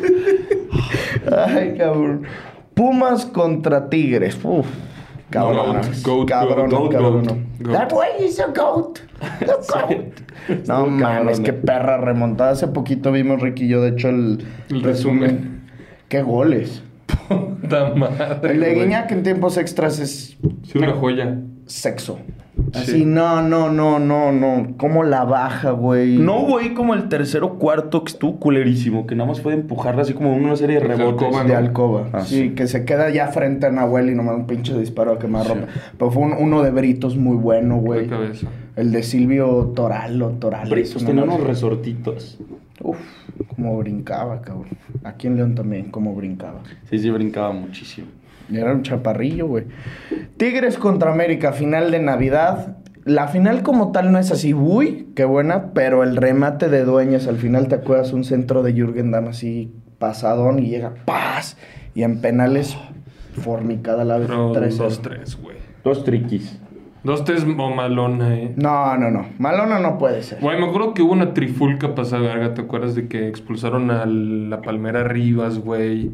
Ay, cabrón. Pumas contra Tigres. Uf. Cabrón. Goat, Cabrón, goat, cabrón. goat. That way is a goat. The goat. No mames, qué perra remontada. Hace poquito vimos Ricky y yo, de hecho, el resumen. Qué goles. Puta madre, El de güey. Guiñac en tiempos extras es Sí, una joya. sexo. Así, no. ¿Cómo la baja, güey? No, güey, como el tercero cuarto que estuvo culerísimo, que nada más fue de empujarla así como en una serie de De rebotes. alcoba, De ¿no? alcoba. Ah, sí, que se queda ya frente a Nahuel y nomás un pinche disparo a quemarropa. Pero fue uno de Britos muy bueno, güey. De cabeza. El de Silvio Torales. Britos tenía unos resortitos. Uf, como brincaba, cabrón. Aquí en León también, como brincaba. Sí, brincaba muchísimo. Y era un chaparrillo, güey. Tigres contra América, final de Navidad. La final como tal no es así, uy, qué buena, pero el remate de Dueñas al final, ¿te acuerdas? Un centro de Jürgen Damm así pasadón y llega ¡paz! Y en penales fornicada la vez. Pero 3-0. 2-3, güey. Dos triquis. 2-3 o malona, No. Malona no puede ser. Güey, me acuerdo que hubo una trifulca pasada, verga. ¿Te acuerdas de que expulsaron a la Palmera Rivas, güey?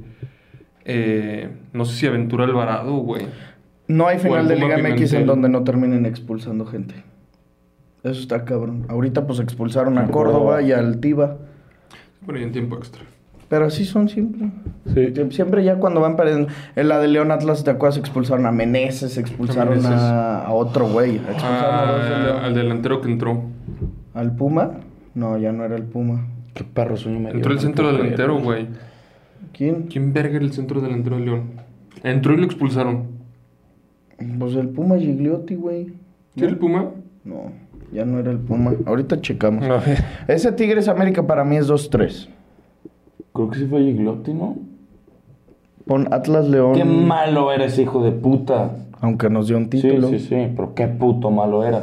No sé si Aventura Alvarado, güey. No hay final O el de Puma Liga MX Pimentel. en donde no terminen expulsando gente. Eso está cabrón. Ahorita pues expulsaron a Córdoba y al Tiva. Bueno, y en tiempo extra. Pero así son siempre. Sí. Siempre ya cuando van perdiendo. En la de León Atlas, ¿te acuerdas? Expulsaron a Meneses, expulsaron Meneses. a otro güey. Expulsaron a dos de León. Al delantero que entró. ¿Al Puma? No, ya no era el Puma. Qué perro sueño me dio. Entró el no centro puedo delantero, creerlo. güey. ¿Quién? ¿Quién verga era el centro delantero de León? Entró y lo expulsaron. Pues el Puma Gigliotti, güey. ¿Sí era el Puma? No, ya no era el Puma. Ahorita checamos. A ver. Ese Tigres América para mí es 2-3. Creo que sí fue Gigliotti, ¿no? Pon Atlas León. Qué malo era ese hijo de puta. Aunque nos dio un título. Sí, pero qué puto malo era.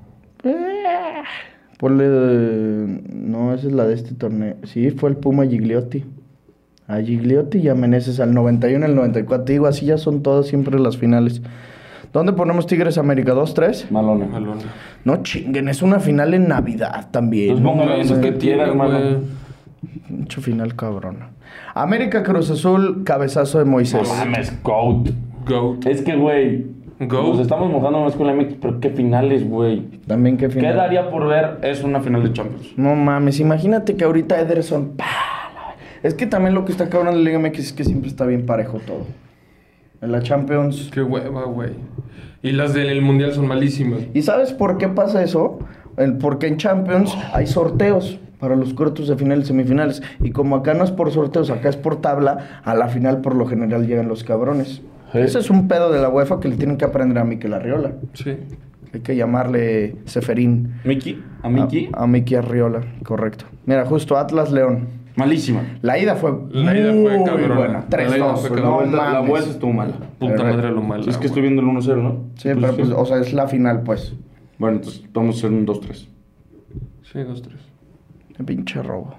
Ponle. No, esa es la de este torneo. Sí, fue el Puma Gigliotti. A Gigliotti y a Meneses al 91 y al 94. Te digo, así ya son todas siempre las finales. ¿Dónde ponemos Tigres América? ¿2-3? Malona. Malona. No chinguen, es una final en Navidad también. Pues póngale Güey, eso eso que que quiera, tiene, hermano. güey. Mucho final cabrona. América Cruz Azul, cabezazo de Moisés. No mames, GOAT. Goat. Es que, güey, Goat. nos estamos mojando más con la MX, pero qué finales, güey. También qué final. ¿Qué daría por ver? Es una final de Champions. No mames, imagínate que ahorita Ederson. Es que también lo que está cabrón en la Liga MX es que siempre está bien parejo todo. En la Champions. Qué hueva, güey. Y las del Mundial son malísimas. ¿Y sabes por qué pasa eso? Porque en Champions hay sorteos para los cuartos de finales y semifinales. Y como acá no es por sorteos, acá es por tabla, a la final por lo general llegan los cabrones. Sí. Ese es un pedo de la UEFA que le tienen que aprender a Mikel Arriola. Sí. Hay que llamarle Seferín. ¿Miki? ¿A Miki? A Miki Arriola, correcto. Mira, justo Atlas León. Malísima. La ida fue cabrona. buena. 3-2. La vuelta estuvo mala. Puta madre lo malo. Es que estoy viendo el 1-0, ¿no? Sí, pero pues, o sea, es la final, pues. Bueno, entonces vamos a hacer un 2-3. Sí, 2-3. Qué pinche robo.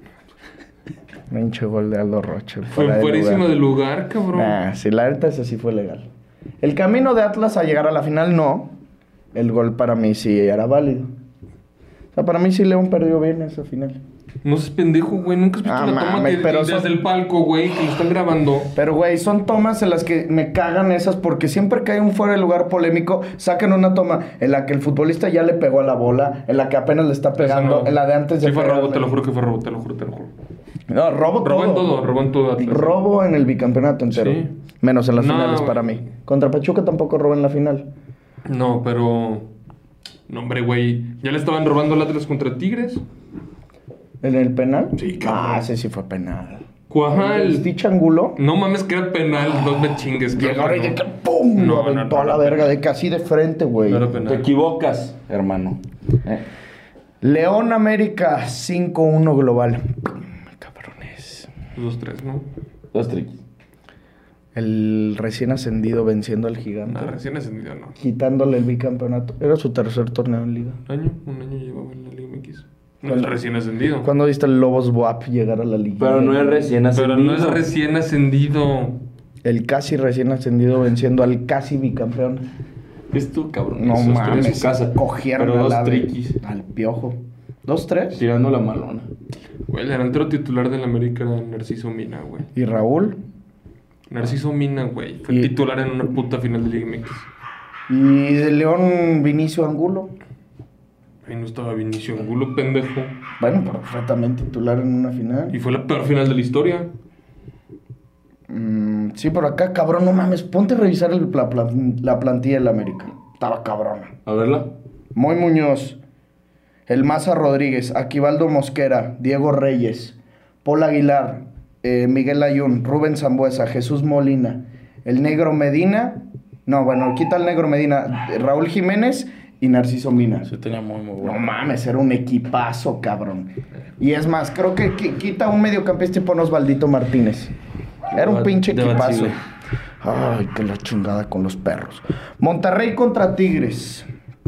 Pinche gol de Aldo Rocha. Fue fuerísimo del lugar, cabrón. Sí, la neta ese sí fue legal. El camino de Atlas a llegar a la final, no. El gol para mí sí era válido. O sea, para mí sí León perdió bien esa final. No seas pendejo, güey. Nunca has visto la toma desde el palco, güey, que lo están grabando. Pero, güey, son tomas en las que me cagan esas porque siempre que hay un fuera de lugar polémico, sacan una toma en la que el futbolista ya le pegó a la bola, en la que apenas le está pegando, en la de antes de... Sí, fue robo, te lo juro que fue robo, te lo juro. No, robo en todo Atlas. Robo en el bicampeonato entero. Sí. Menos en las finales para mí. Contra Pachuca tampoco robó en la final. No, pero... No, hombre, güey. ¿Ya le estaban robando al Atlas contra Tigres? ¿En el penal? Sí, cabrón. Ese sí fue penal. ¿Cuál? ¿El Stitch Angulo? No mames que era penal. No me chingues. Llegó y de que ¡pum! Lo aventó a la verga de casi de frente, güey. No era penal. Te equivocas, hermano. León América 5-1 global. Cabrones. 2-3, ¿no? 2-3. El recién ascendido venciendo al gigante. No, recién ascendido no. Quitándole el bicampeonato. Era su tercer torneo en liga. Un año llevaba en la Liga MX. No es recién ascendido. ¿Cuándo viste el Lobos Buap llegar a la liga? Pero no es recién ascendido. El casi recién ascendido venciendo al casi bicampeón. Es tú, cabrón. No mames. En su casa. Cogieron pero al Piojo. 2-3. Tirando la malona. Güey, el delantero titular del América era Narciso Mina, güey. ¿Y Raúl? Narciso Mina, güey. Fue titular en una puta final de Liga MX. ¿Y de León Vinicio Angulo? Ahí no estaba Vinicio Angulo, pendejo. Bueno, pero fue también titular en una final. Y fue la peor final de la historia. Sí, pero acá, cabrón, no mames. Ponte a revisar la plantilla del América. Estaba cabrona. A verla. Moy Muñoz, El Maza Rodríguez, Aquivaldo Mosquera, Diego Reyes, Paul Aguilar, Miguel Ayun, Rubén Sambuesa, Jesús Molina, el Negro Medina. No, bueno, quita el Negro Medina. Raúl Jiménez y Narciso Mina. Se tenía muy bueno. No mames, era un equipazo, cabrón. Y es más, creo que quita un mediocampista y pone Osvaldito Martínez. Era un pinche equipazo. Ay, que la chingada con los perros. Monterrey contra Tigres.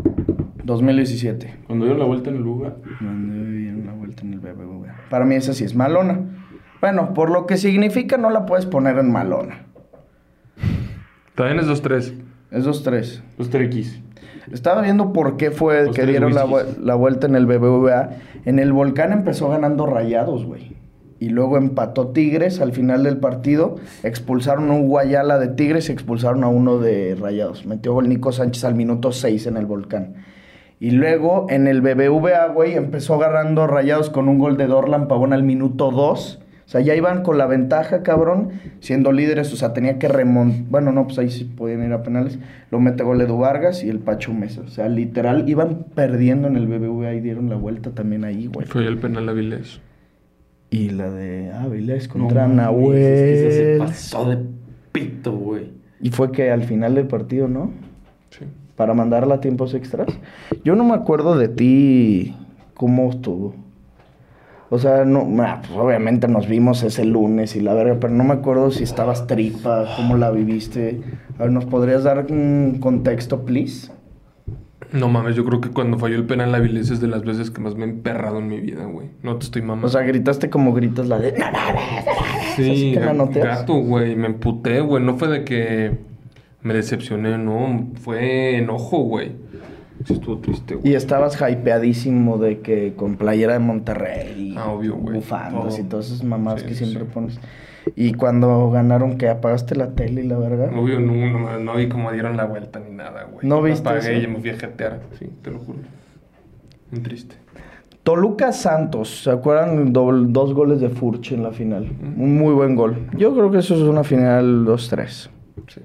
2017. Cuando dieron la vuelta en el lugar. Cuando dieron la vuelta en el BBVA. Para mí esa sí es malona. Bueno, por lo que significa no la puedes poner en malona. También es 2-3. Es 2-3. 2-3. Estaba viendo por qué fue que dieron la vuelta en el BBVA. En el Volcán empezó ganando Rayados, güey. Y luego empató Tigres al final del partido. Expulsaron a un Guayala de Tigres y expulsaron a uno de Rayados. Metió gol Nico Sánchez al minuto 6 en el Volcán. Y luego en el BBVA, güey, empezó ganando Rayados con un gol de Dorlan Pavón al minuto 2. O sea, ya iban con la ventaja, cabrón, siendo líderes. O sea, tenía que remontar. Bueno, no, pues ahí sí podían ir a penales. Lo mete gol Edu Vargas y el Pacho Mesa. O sea, literal, iban perdiendo en el BBVA y dieron la vuelta también ahí, güey. Fue el penal Avilés. Y la de Avilés contra Nahuel. Es que se pasó de pito, güey. Y fue que al final del partido, ¿no? Sí. Para mandarla a tiempos extras. Yo no me acuerdo de ti cómo estuvo. O sea, no, pues obviamente nos vimos ese lunes y la verga, pero no me acuerdo si estabas tripa, cómo la viviste. A ver, ¿nos podrías dar un contexto, please? No mames, yo creo que cuando falló el penal Avilés es de las veces que más me he emperrado en mi vida, güey. No te estoy mamando. O sea, gritaste como gritas la de... Sí, gato, güey. Me emputé, güey. No fue de que me decepcioné, no. Fue enojo, güey. Sí estuvo triste, güey. Y estabas hypeadísimo de que con playera de Monterrey. Obvio, güey. Bufandas y todas esas mamadas que siempre pones. Y cuando ganaron, ¿qué? ¿Apagaste la tele y la verga? Obvio, no vi cómo dieron la vuelta ni nada, güey. ¿No viste apagué eso? Y me fui a jetear. Sí, te lo juro. Muy triste. Toluca Santos, ¿se acuerdan? 2 goles de Furch en la final. Un muy buen gol. Yo creo que eso es una final 2-3. Sí.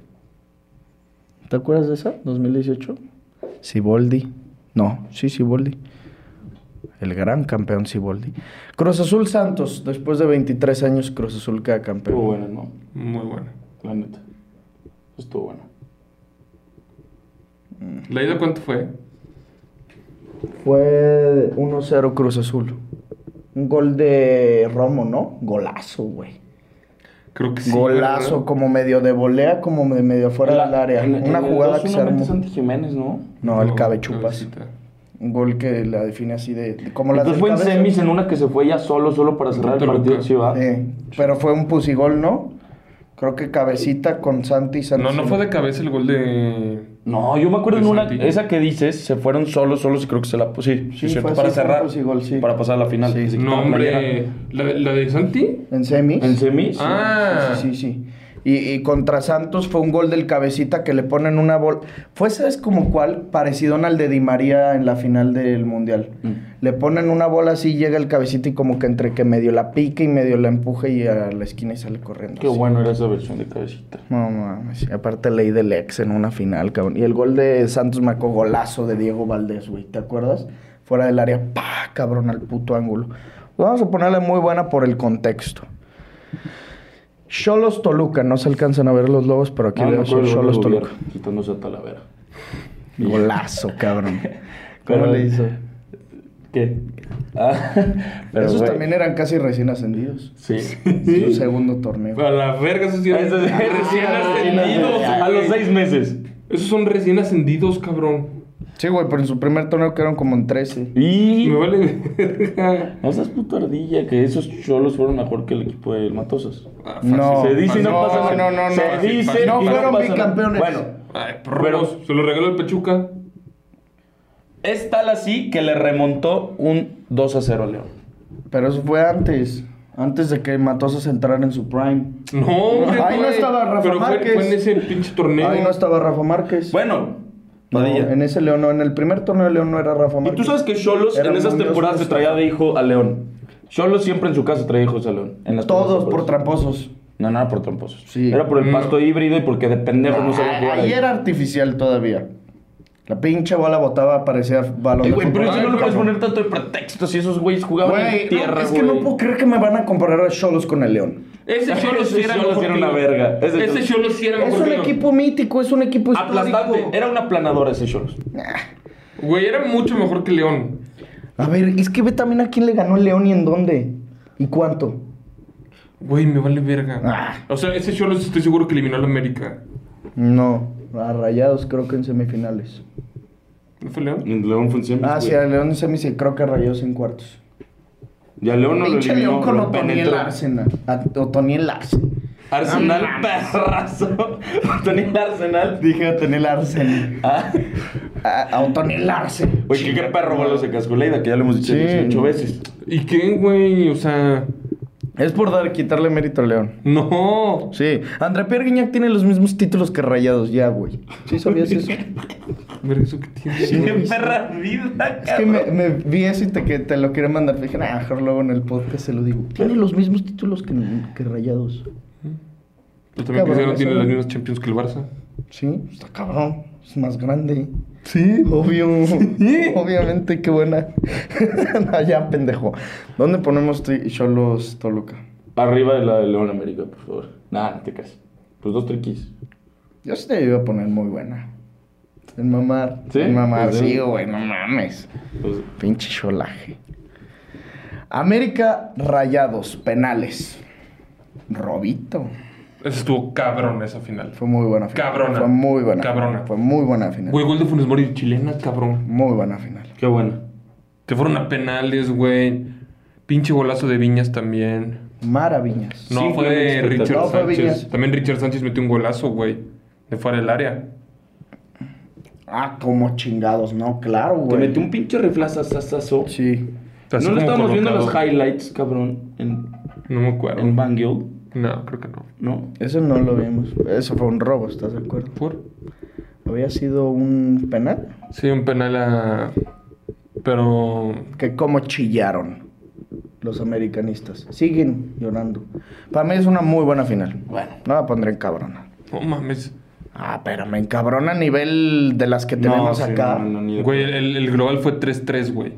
¿Te acuerdas de esa? 2018. Siboldi. No, sí, Siboldi. El gran campeón Siboldi. Cruz Azul Santos, después de 23 años, Cruz Azul queda campeón. Estuvo buena, ¿no? Muy buena. La neta. Estuvo buena. ¿La ida cuánto fue? Fue 1-0 Cruz Azul. Un gol de Romo, ¿no? Golazo, güey. Creo que sí. Golazo, ¿verdad? Como medio de volea, como medio fuera del área. Una jugada que se armó. Santi Jiménez, ¿no? No, el cabechupas. Cabecita. Un gol que la define así de como las Entonces del fue en cabeza. semis en una que se fue ya solo para cerrar el Toluca. partido. Sí, va. Pero fue un pusigol, ¿no? Creo que cabecita con Santi y Santi. No fue de cabeza el gol de... No, yo me acuerdo De en una, Santi. esa que dices, se fueron solos y creo que se la... Sí, Sí, cierto, fue para así, fue un cerrar, pusigol, sí. para pasar a la final. Sí. que se No, quitó la playera. hombre. ¿La de Santi? En semis. En semis. Sí. Ah. Sí. Y contra Santos fue un gol del cabecita que le ponen una bola. Fue, ¿sabes como cuál? Parecido al de Di María en la final del Mundial. Le ponen una bola así, llega el cabecita y como que entre que medio la pica y medio la empuja y a la esquina y sale corriendo. Qué así. bueno era esa versión de cabecita. No mames. Aparte ley del ex en una final, cabrón. Y el gol de Santos marcó golazo de Diego Valdés, güey. ¿Te acuerdas? Fuera del área, ¡pah! Cabrón, al puto ángulo. Vamos a ponerle muy buena por el contexto. Xolos Toluca, no se alcanzan a ver los logos, pero aquí veo Xolos Toluca. Quitándose a Talavera. Golazo, cabrón. ¿Cómo Pero- le hizo? ¿Qué? Pero, Esos güey, también eran casi recién ascendidos. Sí. Su segundo torneo. A la verga, esos sí eran Eso sí, recién ascendidos. a los 6 meses. Esos son recién ascendidos, cabrón. Sí, güey, pero en su primer torneo quedaron como en 13. Y... Me vale verga. No seas puto ardilla, que esos cholos fueron mejor que el equipo de Matosas. No, Se dice y no no, pasa nada. no, Se fácil, dice fácil. No y fueron pasa nada. bicampeones. Bueno, Ay, perros. Se lo regaló el Pachuca. es tal así que le remontó un 2-0 a León. Pero eso fue antes. Antes de que Matosas entrara en su prime. No, hombre. Ahí no güey. estaba Rafa Pero Márquez. fue en ese pinche torneo. Ahí no estaba Rafa Márquez. Bueno, No, Padilla. en ese León no. En el primer torneo de León no era Rafa Y Márquez. tú sabes que Xolos Era en esas mundial temporadas se superstar. traía de hijo a León. Xolos siempre en su casa traía hijos a León. En las Todos primeras por temporadas. tramposos. No, no era por tramposos. Sí. Era por el pasto híbrido y porque de pendejo no sabía jugar. Ahí ahí. era artificial todavía. La pinche bola botaba, parecía balón Ay, de güey, pero fútbol. eso no le puedes poner tanto de pretexto si esos güeyes jugaban Güey, en tierra, no, es güey. que no puedo creer que me van a comparar a Xolos con el León. Ese Xolos sí era Xolos mejor era que una León. verga. Ese Xolos sí era Es mejor un que León. equipo mítico, es un equipo histórico. Aplastante. Era una planadora ese Xolos. Güey, era mucho mejor que León. A ver, es que ve también a quién le ganó el León y en dónde. ¿Y cuánto? Güey, me vale verga. Ah. O sea, ese Xolos estoy seguro que eliminó a la América. No, a Rayados creo que en semifinales. ¿No fue León? En León fue en semis, Ah, güey. sí, a León en semis y creo que a Rayados en cuartos. Y a León no lo Pinche eliminó. León con lo Otoniel penetró. Arsenal. Otoniel Arsenal. Arsenal, No mames. perrazo. Otoniel Arsenal. Dije Otoniel Arsenal. Ah. A Otoniel Arsenal. Oye, qué perro gol se cascó Leida, que ya lo hemos dicho Sí. 18 veces. ¿Y qué, güey? O sea... Es por quitarle mérito a León. No. Sí. André Pierre Guignac tiene los mismos títulos que Rayados ya, güey. ¿Sí sabías eso? Verga, ¿eso qué tiene? Qué perra vida, Es que me vi eso y que te lo quería mandar. Dije, mejor luego en el podcast se lo digo. Tiene los mismos títulos que Rayados. Pues también Cabrón, Cristiano tiene eso. las mismas Champions que el Barça. Sí, está cabrón. Es más grande. Sí, obvio. Obviamente, qué buena. No, ya, pendejo. ¿Dónde ponemos Xolos Toluca? Arriba de la de León América, por favor. Nah, no te cases. Pues 2 triquis. Yo sí te iba a poner muy buena. En mamar. ¿Sí? En mamar, Pues, sí, güey, no mames. Pues, Pinche cholaje. América Rayados, penales. Robito. Ese estuvo cabrón esa final. Fue muy buena final. Cabrona. Fue muy buena. Cabrona. Fue muy buena final. Güey, gol de Funes Mori chilena, cabrón. Muy buena final. qué buena. Que fueron a penales, güey. Pinche golazo de Viñas también. Maravillas. No, Sí, fue de Clemente Richard No, fue Sánchez. Viñas. También Richard Sánchez metió un golazo, güey. De fuera del área. Ah, como chingados, no, claro, Te güey. metió un pinche reflazazazo. Sí. Así No lo como estábamos viendo colocado. los highlights, cabrón, en No me acuerdo. Bangill, No, creo que no. ¿no? Eso no lo vimos. Eso fue un robo, ¿estás de acuerdo? ¿Por? Había sido un penal. Sí, un penal a... Pero... Que como chillaron los americanistas. Siguen llorando. Para mí es una muy buena final. Bueno, no la pondré en cabrona. No mames. Ah, pero me encabrona a nivel de las que tenemos sí, acá. no, ni de- Güey, el global fue 3-3, güey.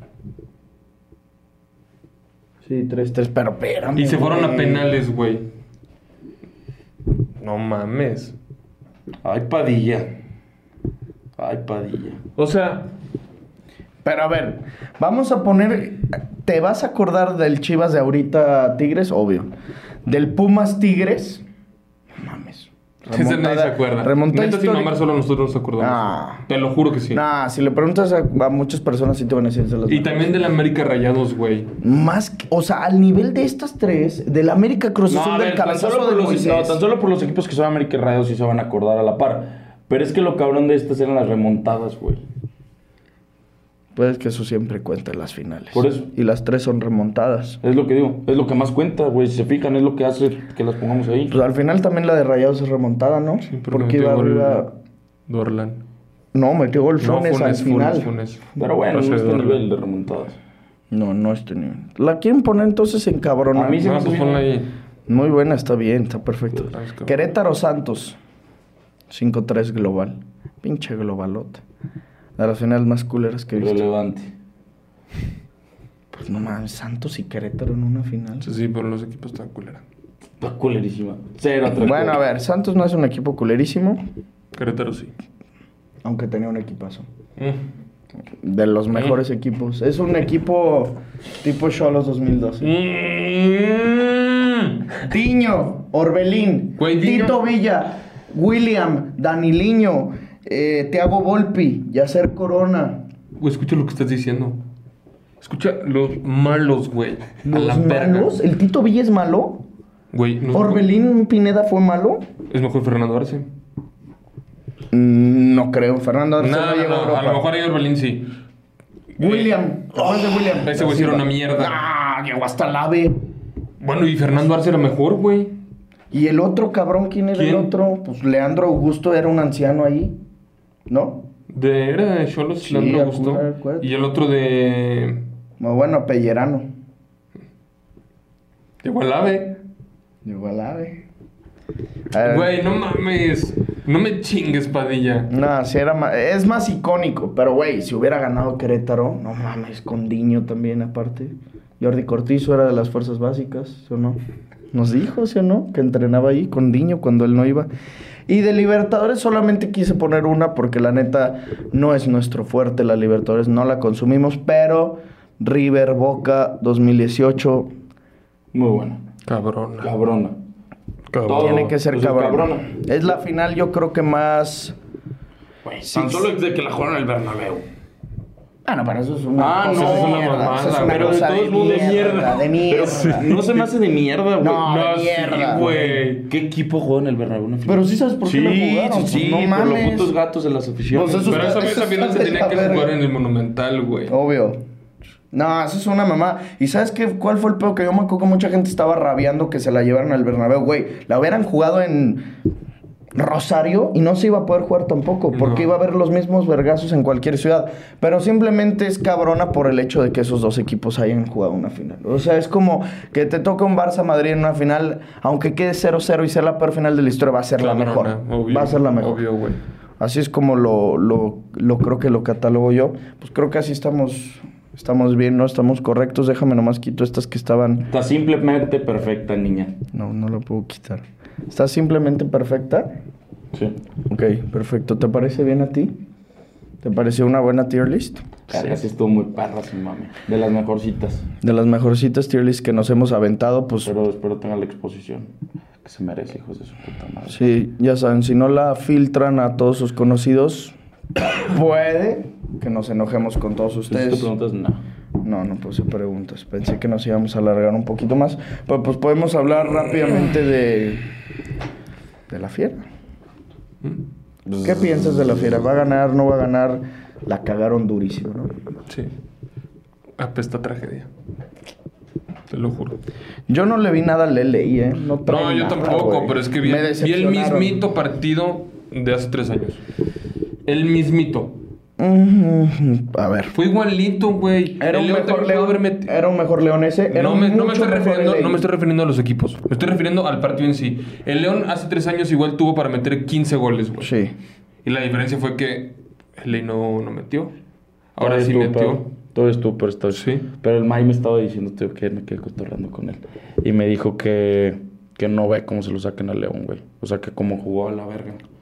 Sí, 3-3, pero espérame. Y se fueron a güey. penales, güey. No mames. Ay, Padilla. Ay, Padilla. O sea... Pero a ver, vamos a poner... ¿Te vas a acordar del Chivas de ahorita Tigres? Obvio. Del Pumas Tigres. No mames. Ese nadie se acuerda. Remontada Neta, sin mamar, solo nosotros nos acordamos. Ah. Te lo juro que sí. Nah, si le preguntas a muchas personas sí te van a decir. Y también del América Rayados, güey. Más que, o sea, al nivel de estas tres, del América Cruz Azul, del cabezazo de Moisés. No, tan solo por los equipos que son América y Rayados sí se van a acordar a la par. Pero es que lo cabrón de estas eran las remontadas, güey. Pues que eso siempre cuenta en las finales. Por eso. Y las tres son remontadas. Es lo que digo. Es lo que más cuenta, güey. Si se fijan, es lo que hace que las pongamos ahí. Pues al final también la de Rayados es remontada, ¿no? Sí, pero porque iba arriba... Dorlan. No, metió gol Funes al final. Funes. Pero bueno, no este nivel de remontadas. No este nivel. ¿La quieren poner entonces en cabrón? A mí sí me pues ponla ahí. Muy buena, está bien, está perfecto. Querétaro Santos. 5-3 global. Pinche globalota. De las finales más culeras que he visto. Relevante. Pues no mames, Santos y Querétaro en una final. Sí, pero los equipos están culeras. Está culerísima. Cero atractivo. Bueno, a ver, Santos no es un equipo culerísimo. Querétaro sí. Aunque tenía un equipazo. De los mejores equipos. Es un equipo tipo Xolos 2012. Tiño, Orbelín, Güey, Tito Villa, William, Daniliño, Thiago Volpi, Yacer Corona. Güey, escucha lo que estás diciendo. Escucha los malos, güey. ¿Los malos? ¿El Tito Villa es malo? Güey, no. ¿Orbelín Pineda fue malo? Es mejor Fernando Arce. No creo. Fernando Arce No, llegó a Europa. a lo mejor ahí Orbelín sí. William. ¿Cuál de William? Ese güey sí era una mierda. Ah, llegó hasta el AVE. Bueno, y Fernando Arce era mejor, güey. ¿Y el otro cabrón? ¿Quién era el otro? Pues Leandro Augusto era un anciano ahí, ¿no? Era de Xolos, Sí, Leandro Augusto. acuérdate. Y el otro de... Muy bueno, Pellerano. Llegó al AVE. Llegó al AVE. Güey, no mames. No me chingues, Padilla. No, sí es más icónico. Pero, güey, si hubiera ganado Querétaro, no mames, con Diño también, aparte. Jordi Cortizo era de las fuerzas básicas, ¿sí o no? Nos dijo, ¿sí o no? Que entrenaba ahí con Diño cuando él no iba. Y de Libertadores solamente quise poner una porque la neta no es nuestro fuerte. La Libertadores no la consumimos, pero River Boca 2018. Muy buena. Cabrona. Cabrona. Tiene que ser Pues cabrona. Es la final, yo creo que más. Güey, tan solo es de que la jugaron en el Bernabéu. Ah, no, pero eso es una Ah, cosa no, de es una mierda. mamada, Eso es una pero de cosa todos modos de mierda. De mierda. Pero no se me hace de mierda, güey. No, de sí, mierda. güey. ¿Qué equipo jugó en el Bernabéu? Una final? Pero sí sabes por qué lo jugaron. Sí, no por mames. los putos gatos de las aficiones. Pues eso Pero esa final se tenía que jugar en el Monumental, güey. Obvio. No, eso es una mamá. ¿Y sabes qué? ¿Cuál fue el peor? Que yo me acuerdo que mucha gente estaba rabiando que se la llevaron al Bernabéu, güey. La hubieran jugado en Rosario y no se iba a poder jugar tampoco, porque iba a haber los mismos vergazos en cualquier ciudad. Pero simplemente es cabrona por el hecho de que esos dos equipos hayan jugado una final. O sea, es como que te toca un Barça-Madrid en una final, aunque quede 0-0 y sea la peor final de la historia, va a ser la mejor. Obvio, va a ser la mejor. Obvio, güey. Así es como lo creo que lo catalogo yo. Pues creo que así estamos bien, ¿no? Estamos correctos. Déjame nomás quito estas que estaban... Está simplemente perfecta, niña. No la puedo quitar. ¿Está simplemente perfecta? Sí. Ok, perfecto. ¿Te parece bien a ti? ¿Te pareció una buena tier list? Carga, sí estuvo muy parra, sí, mami. De las mejorcitas. De las mejorcitas tier list que nos hemos aventado, pues... Pero espero tenga la exposición que se merece, hijos de su puta madre. Sí, ya saben, si no la filtran a todos sus conocidos, puede que nos enojemos con todos ustedes. Si te preguntas, no. No puse preguntas. Pensé que nos íbamos a alargar un poquito más. Pero pues podemos hablar rápidamente de la Fiera. ¿Qué piensas de la Fiera? ¿Va a ganar? ¿No va a ganar? La cagaron durísimo, ¿no? Sí. Apesta tragedia. Te lo juro. Yo no le vi nada al LI, ¿eh? No, yo nada, tampoco, güey. pero es que vi el decepcionaron. mismito partido de hace 3 años. El mismito. A ver. Fue igualito, güey. Era un mejor León. Era un mejor León ese. Era No me mucho estoy mejor LA. no me estoy refiriendo a los equipos. Me estoy refiriendo al partido en sí. El León hace 3 años igual tuvo para meter 15 goles, güey. Sí. Y la diferencia fue que el LA no metió. Ahora sí metió. Todo estuvo, pero está... Sí. Pero el May me estaba diciendo, tío, que me quedé cotorreando con él. Y me dijo que no ve cómo se lo saquen al León, güey. O sea, que cómo jugó a la verga.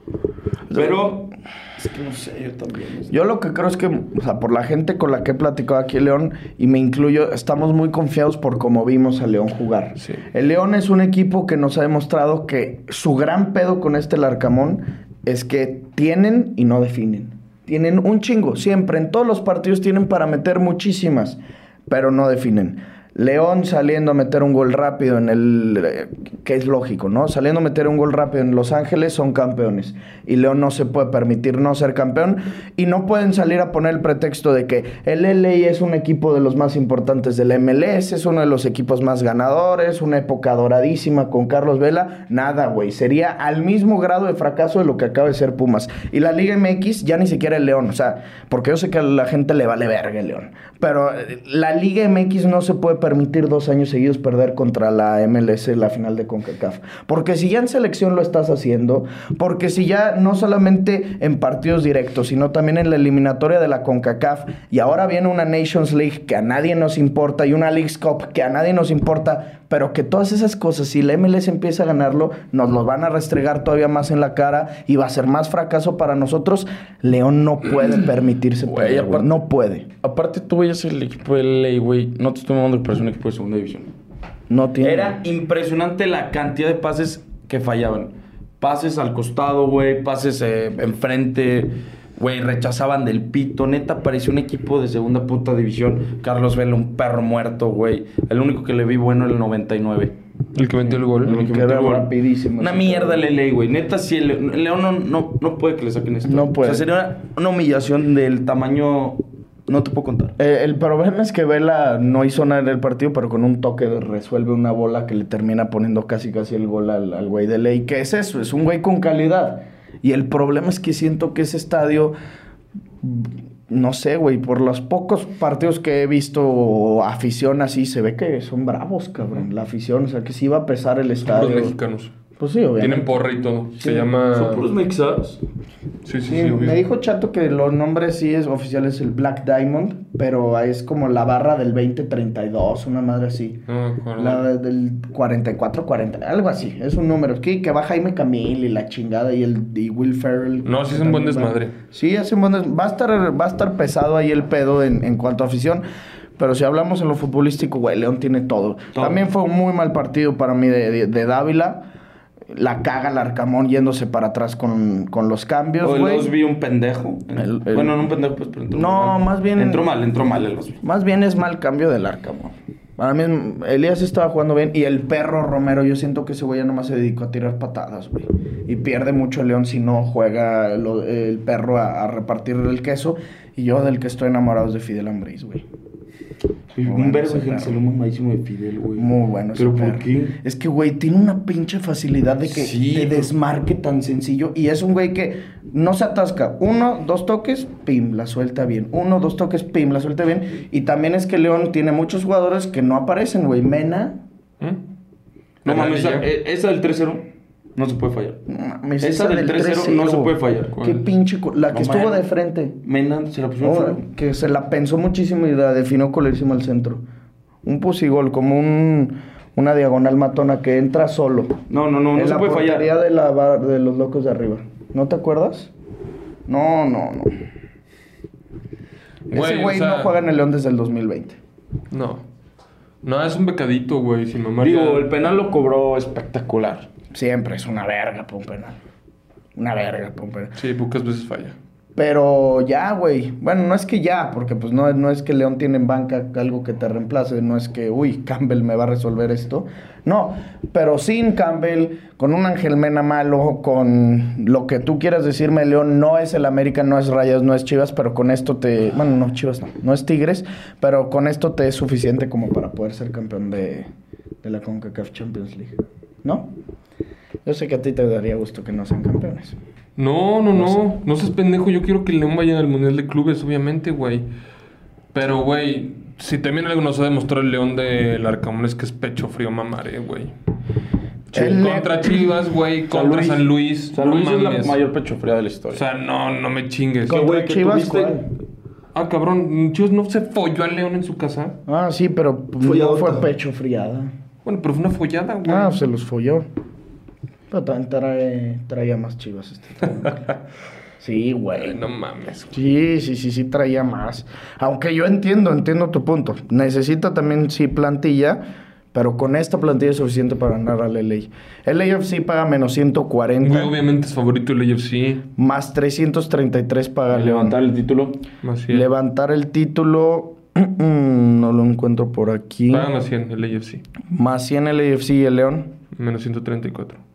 Pero es que no sé, yo también. Yo lo que creo es que, o sea, por la gente con la que he platicado aquí en León, y me incluyo, estamos muy confiados por cómo vimos a León jugar. Sí. El León es un equipo que nos ha demostrado que su gran pedo con este Larcamón es que tienen y no definen. Tienen un chingo, siempre, en todos los partidos tienen para meter muchísimas, pero no definen. León saliendo a meter un gol rápido en el... que es lógico, ¿no? Saliendo a meter un gol rápido en Los Ángeles son campeones. Y León no se puede permitir no ser campeón. Y no pueden salir a poner el pretexto de que el LA es un equipo de los más importantes del MLS, es uno de los equipos más ganadores, una época doradísima con Carlos Vela. Nada, güey. Sería al mismo grado de fracaso de lo que acaba de ser Pumas. Y la Liga MX ya ni siquiera el León. O sea, porque yo sé que a la gente le vale verga el León. Pero la Liga MX no se puede permitir 2 años seguidos perder contra la MLS la final de CONCACAF. Porque si ya en selección lo estás haciendo, porque si ya no solamente en partidos directos, sino también en la eliminatoria de la CONCACAF, y ahora viene una Nations League que a nadie nos importa y una Leagues Cup que a nadie nos importa, pero que todas esas cosas, si la MLS empieza a ganarlo, nos lo van a restregar todavía más en la cara y va a ser más fracaso para nosotros. León no puede permitirse perder, güey. No puede. Aparte, tú veías el equipo de LA, güey. No te estoy mandando que parece un equipo de segunda división. No tiene. Era impresionante la cantidad de pases que fallaban. Pases al costado, güey. Pases enfrente. Güey, rechazaban del pito. Neta, parecía un equipo de segunda puta división. Carlos Vela, un perro muerto, güey. El único que le vi bueno era el 99. El que metió el gol. El que metió el gol. Rapidísimo. Una mierda el LA, güey. Neta, sí, el León no puede que le saquen esto. No puede. O sea, sería una humillación del tamaño... No te puedo contar. El problema es que Vela no hizo nada en el partido, pero con un toque resuelve una bola que le termina poniendo casi el gol al güey de ley. ¿Qué es eso? Es un güey con calidad. Y el problema es que siento que ese estadio... No sé, güey, por los pocos partidos que he visto afición así, se ve que son bravos, cabrón. La afición, o sea, que sí va a pesar el estadio. Los mexicanos. Pues sí, obviamente. Tienen porra y todo. Sí. Se llama... ¿Son puros mexados? Sí, me dijo Chato que los nombres sí es oficial, es el Black Diamond, pero es como la barra del 2032, una madre así. La del 44-40, algo así, es un número. Que va Jaime Camil y la chingada y Will Ferrell. No, sí es un buen desmadre. Sí, es un buen desmadre. Va a estar pesado ahí el pedo en cuanto a afición. Pero si hablamos en lo futbolístico, güey, León tiene todo. También fue un muy mal partido para mí de Dávila. La caga el Larcamón yéndose para atrás con los cambios, güey. Hoy los vi un pendejo. Bueno, no un pendejo, pues, pero entró mal. Más bien... Entró mal el los vi. Más bien es mal cambio del Larcamón. Para mí, Elías estaba jugando bien. Y el perro Romero, yo siento que ese güey ya nomás se dedicó a tirar patadas, güey. Y pierde mucho el León si no juega el perro a repartir el queso. Y yo del que estoy enamorado es de Fidel Ambriz, güey. Un verbo de gente salió mamadísimo de Fidel, güey. Muy bueno ese ¿Pero perro. por qué? Es que, güey, tiene una pinche facilidad de desmarque tan sencillo. Y es un güey que no se atasca. 1, 2 toques, pim, la suelta bien. 1, 2 toques, pim, la suelta bien. Y también es que León tiene muchos jugadores que no aparecen, güey. Mena. No mames, esa del 3-0 no se puede fallar. No mames, esa del 3-0 no se puede fallar. Qué pinche... La que estuvo de frente. Mena se la puso que se la pensó muchísimo y la definió colerísimo al centro. Un pusigol, como una diagonal matona que entra solo. No se puede fallar. En la portería de los locos de arriba. ¿No te acuerdas? No. Ese güey no juega en el León desde el 2020. No, es un becadito, güey. Si mamá el penal lo cobró espectacular. Siempre es una verga para un penal. Sí, pocas veces falla. Pero ya, güey. Bueno, no es que ya, porque pues no es que León tiene en banca algo que te reemplace. No es que, Campbell me va a resolver esto. No, pero sin Campbell, con un Ángel Mena malo, con lo que tú quieras decirme, León no es el América, no es Rayados, no es Chivas, pero con esto Bueno, no, Chivas no es Tigres, pero con esto te es suficiente como para poder ser campeón de la CONCACAF Champions League. ¿No? Yo sé que a ti te daría gusto que no sean campeones. No. No seas pendejo. Yo quiero que el León vaya al Mundial de Clubes, obviamente, güey. Pero, güey, si también algo nos ha demostrado el León del Arcamón es que es pecho frío mamare, güey. Contra Chivas, güey. Contra San Luis. San Luis es la mayor pecho fría de la historia. O sea, no me chingues. ¿Contra Chivas cuál? Ah, cabrón. Chivas no se folló al León en su casa. Ah, sí, pero no fue pecho friada. Bueno, pero fue una follada, güey. Se los folló. Pero también traía más Chivas este torneo. Sí, güey. No mames. Sí, traía más. Aunque yo entiendo tu punto. Necesita también, sí, plantilla, pero con esta plantilla es suficiente para ganar al LA. El LAFC paga menos 140. Güey, obviamente es favorito el LAFC. Más 333 paga León. ¿Levantar el título? Más 100. Levantar el título... no lo encuentro por aquí. Paga más 100 el LAFC. Más 100 el LAFC y el León. Menos 134.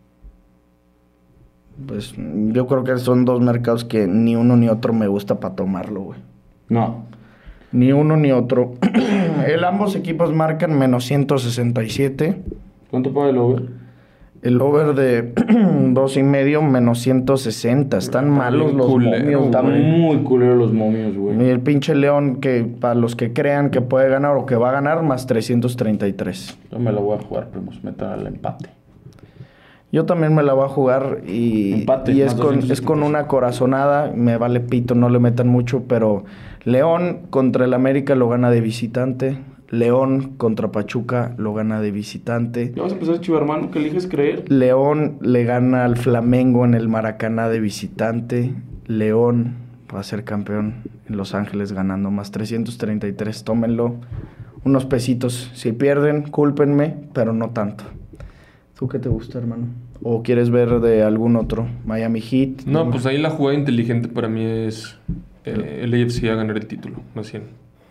Pues yo creo que son dos mercados que ni uno ni otro me gusta para tomarlo, güey. No. Ni uno ni otro. Ambos equipos marcan menos 167. ¿Cuánto paga el over? El over de 2.5, menos 160. Están malos los momios. Están muy culeros los momios, güey. Y el pinche León, que para los que crean que puede ganar o que va a ganar, más 333. Yo me la voy a jugar, primos. Meta al empate. Yo también me la voy a jugar Empate, y es con una corazonada. Me vale pito, no le metan mucho, pero León contra el América lo gana de visitante. León contra Pachuca lo gana de visitante. ¿Ya vas a empezar, chivo hermano? ¿Qué eliges creer? León le gana al Flamengo en el Maracaná de visitante. León va a ser campeón en Los Ángeles ganando más 333. Tómenlo. Unos pesitos. Si pierden, cúlpenme, pero no tanto. ¿Tú qué te gusta, hermano? ¿O quieres ver de algún otro? Miami Heat. No, pues ahí la jugada inteligente para mí es el AFC a ganar el título, más 100.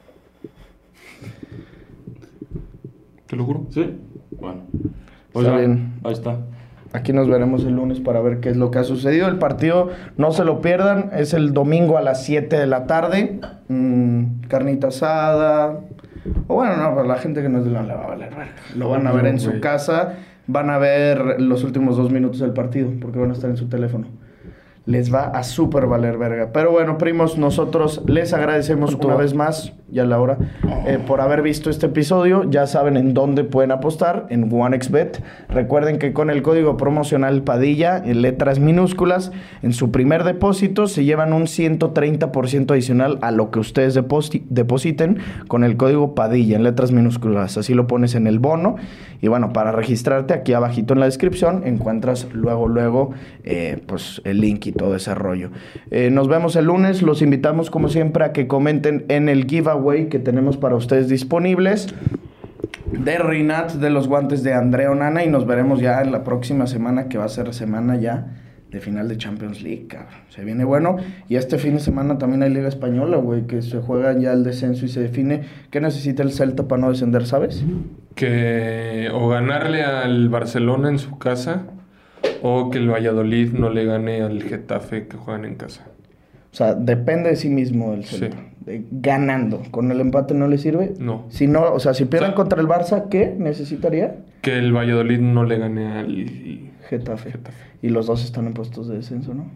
¿Te lo juro? Sí. Bueno. Está bien. Ahí está. Aquí nos veremos el lunes para ver qué es lo que ha sucedido. El partido, no se lo pierdan, es el domingo a las 7 de la tarde. Carnita asada. O bueno, no, para la gente que no es de León le va a valer. Lo van a ver en su casa. Van a ver los últimos 2 minutos del partido, porque van a estar en su teléfono. Les va a súper valer verga. Pero bueno, primos, nosotros les agradecemos una vez más, ya la hora, por haber visto este episodio. Ya saben en dónde pueden apostar, en OneXBet. Recuerden que con el código promocional Padilla, en letras minúsculas, en su primer depósito se llevan un 130% adicional a lo que ustedes depositen con el código Padilla, en letras minúsculas. Así lo pones en el bono. Y bueno, para registrarte, aquí abajito en la descripción encuentras luego pues el link y todo ese rollo. Nos vemos el lunes. Los invitamos como siempre a que comenten en el giveaway que tenemos para ustedes disponibles de Rinat, de los guantes de Andrea Onana, y nos veremos ya en la próxima semana, que va a ser semana ya de final de Champions League, cabrón. Se viene bueno. Y este fin de semana también hay Liga Española, güey, que se juega ya el descenso y se define. ¿Qué necesita el Celta para no descender, sabes? Que o ganarle al Barcelona en su casa, o que el Valladolid no le gane al Getafe, que juegan en casa. O sea, depende de sí mismo el Celta. Sí. Ganando. ¿Con el empate no le sirve? No. Si no, o sea, si pierden contra el Barça, ¿qué necesitaría? Que el Valladolid no le gane al Getafe. Y los dos están en puestos de descenso, ¿no?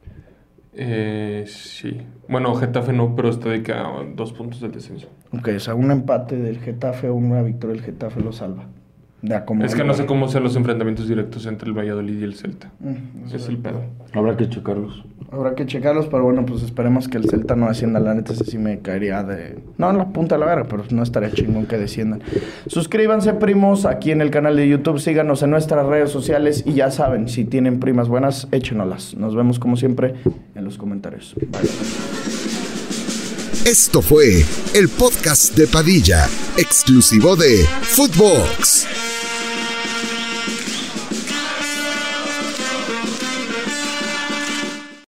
Sí. Bueno, Getafe no, pero está de que a 2 puntos del descenso. Ok, o sea, un empate del Getafe o una victoria del Getafe lo salva. Es que no sé cómo sean los enfrentamientos directos entre el Valladolid y el Celta. Es el pedo. Habrá que checarlos. Pero bueno, pues esperemos que el Celta no descienda. La neta, ese sí me caería de... No en la punta de la verga, pero no estaría chingón que desciendan. Suscríbanse, primos, aquí en el canal de YouTube. Síganos en nuestras redes sociales. Y ya saben, si tienen primas buenas, échenolas. Nos vemos como siempre en los comentarios. Bye. Esto fue el podcast de Padilla, exclusivo de Footbox.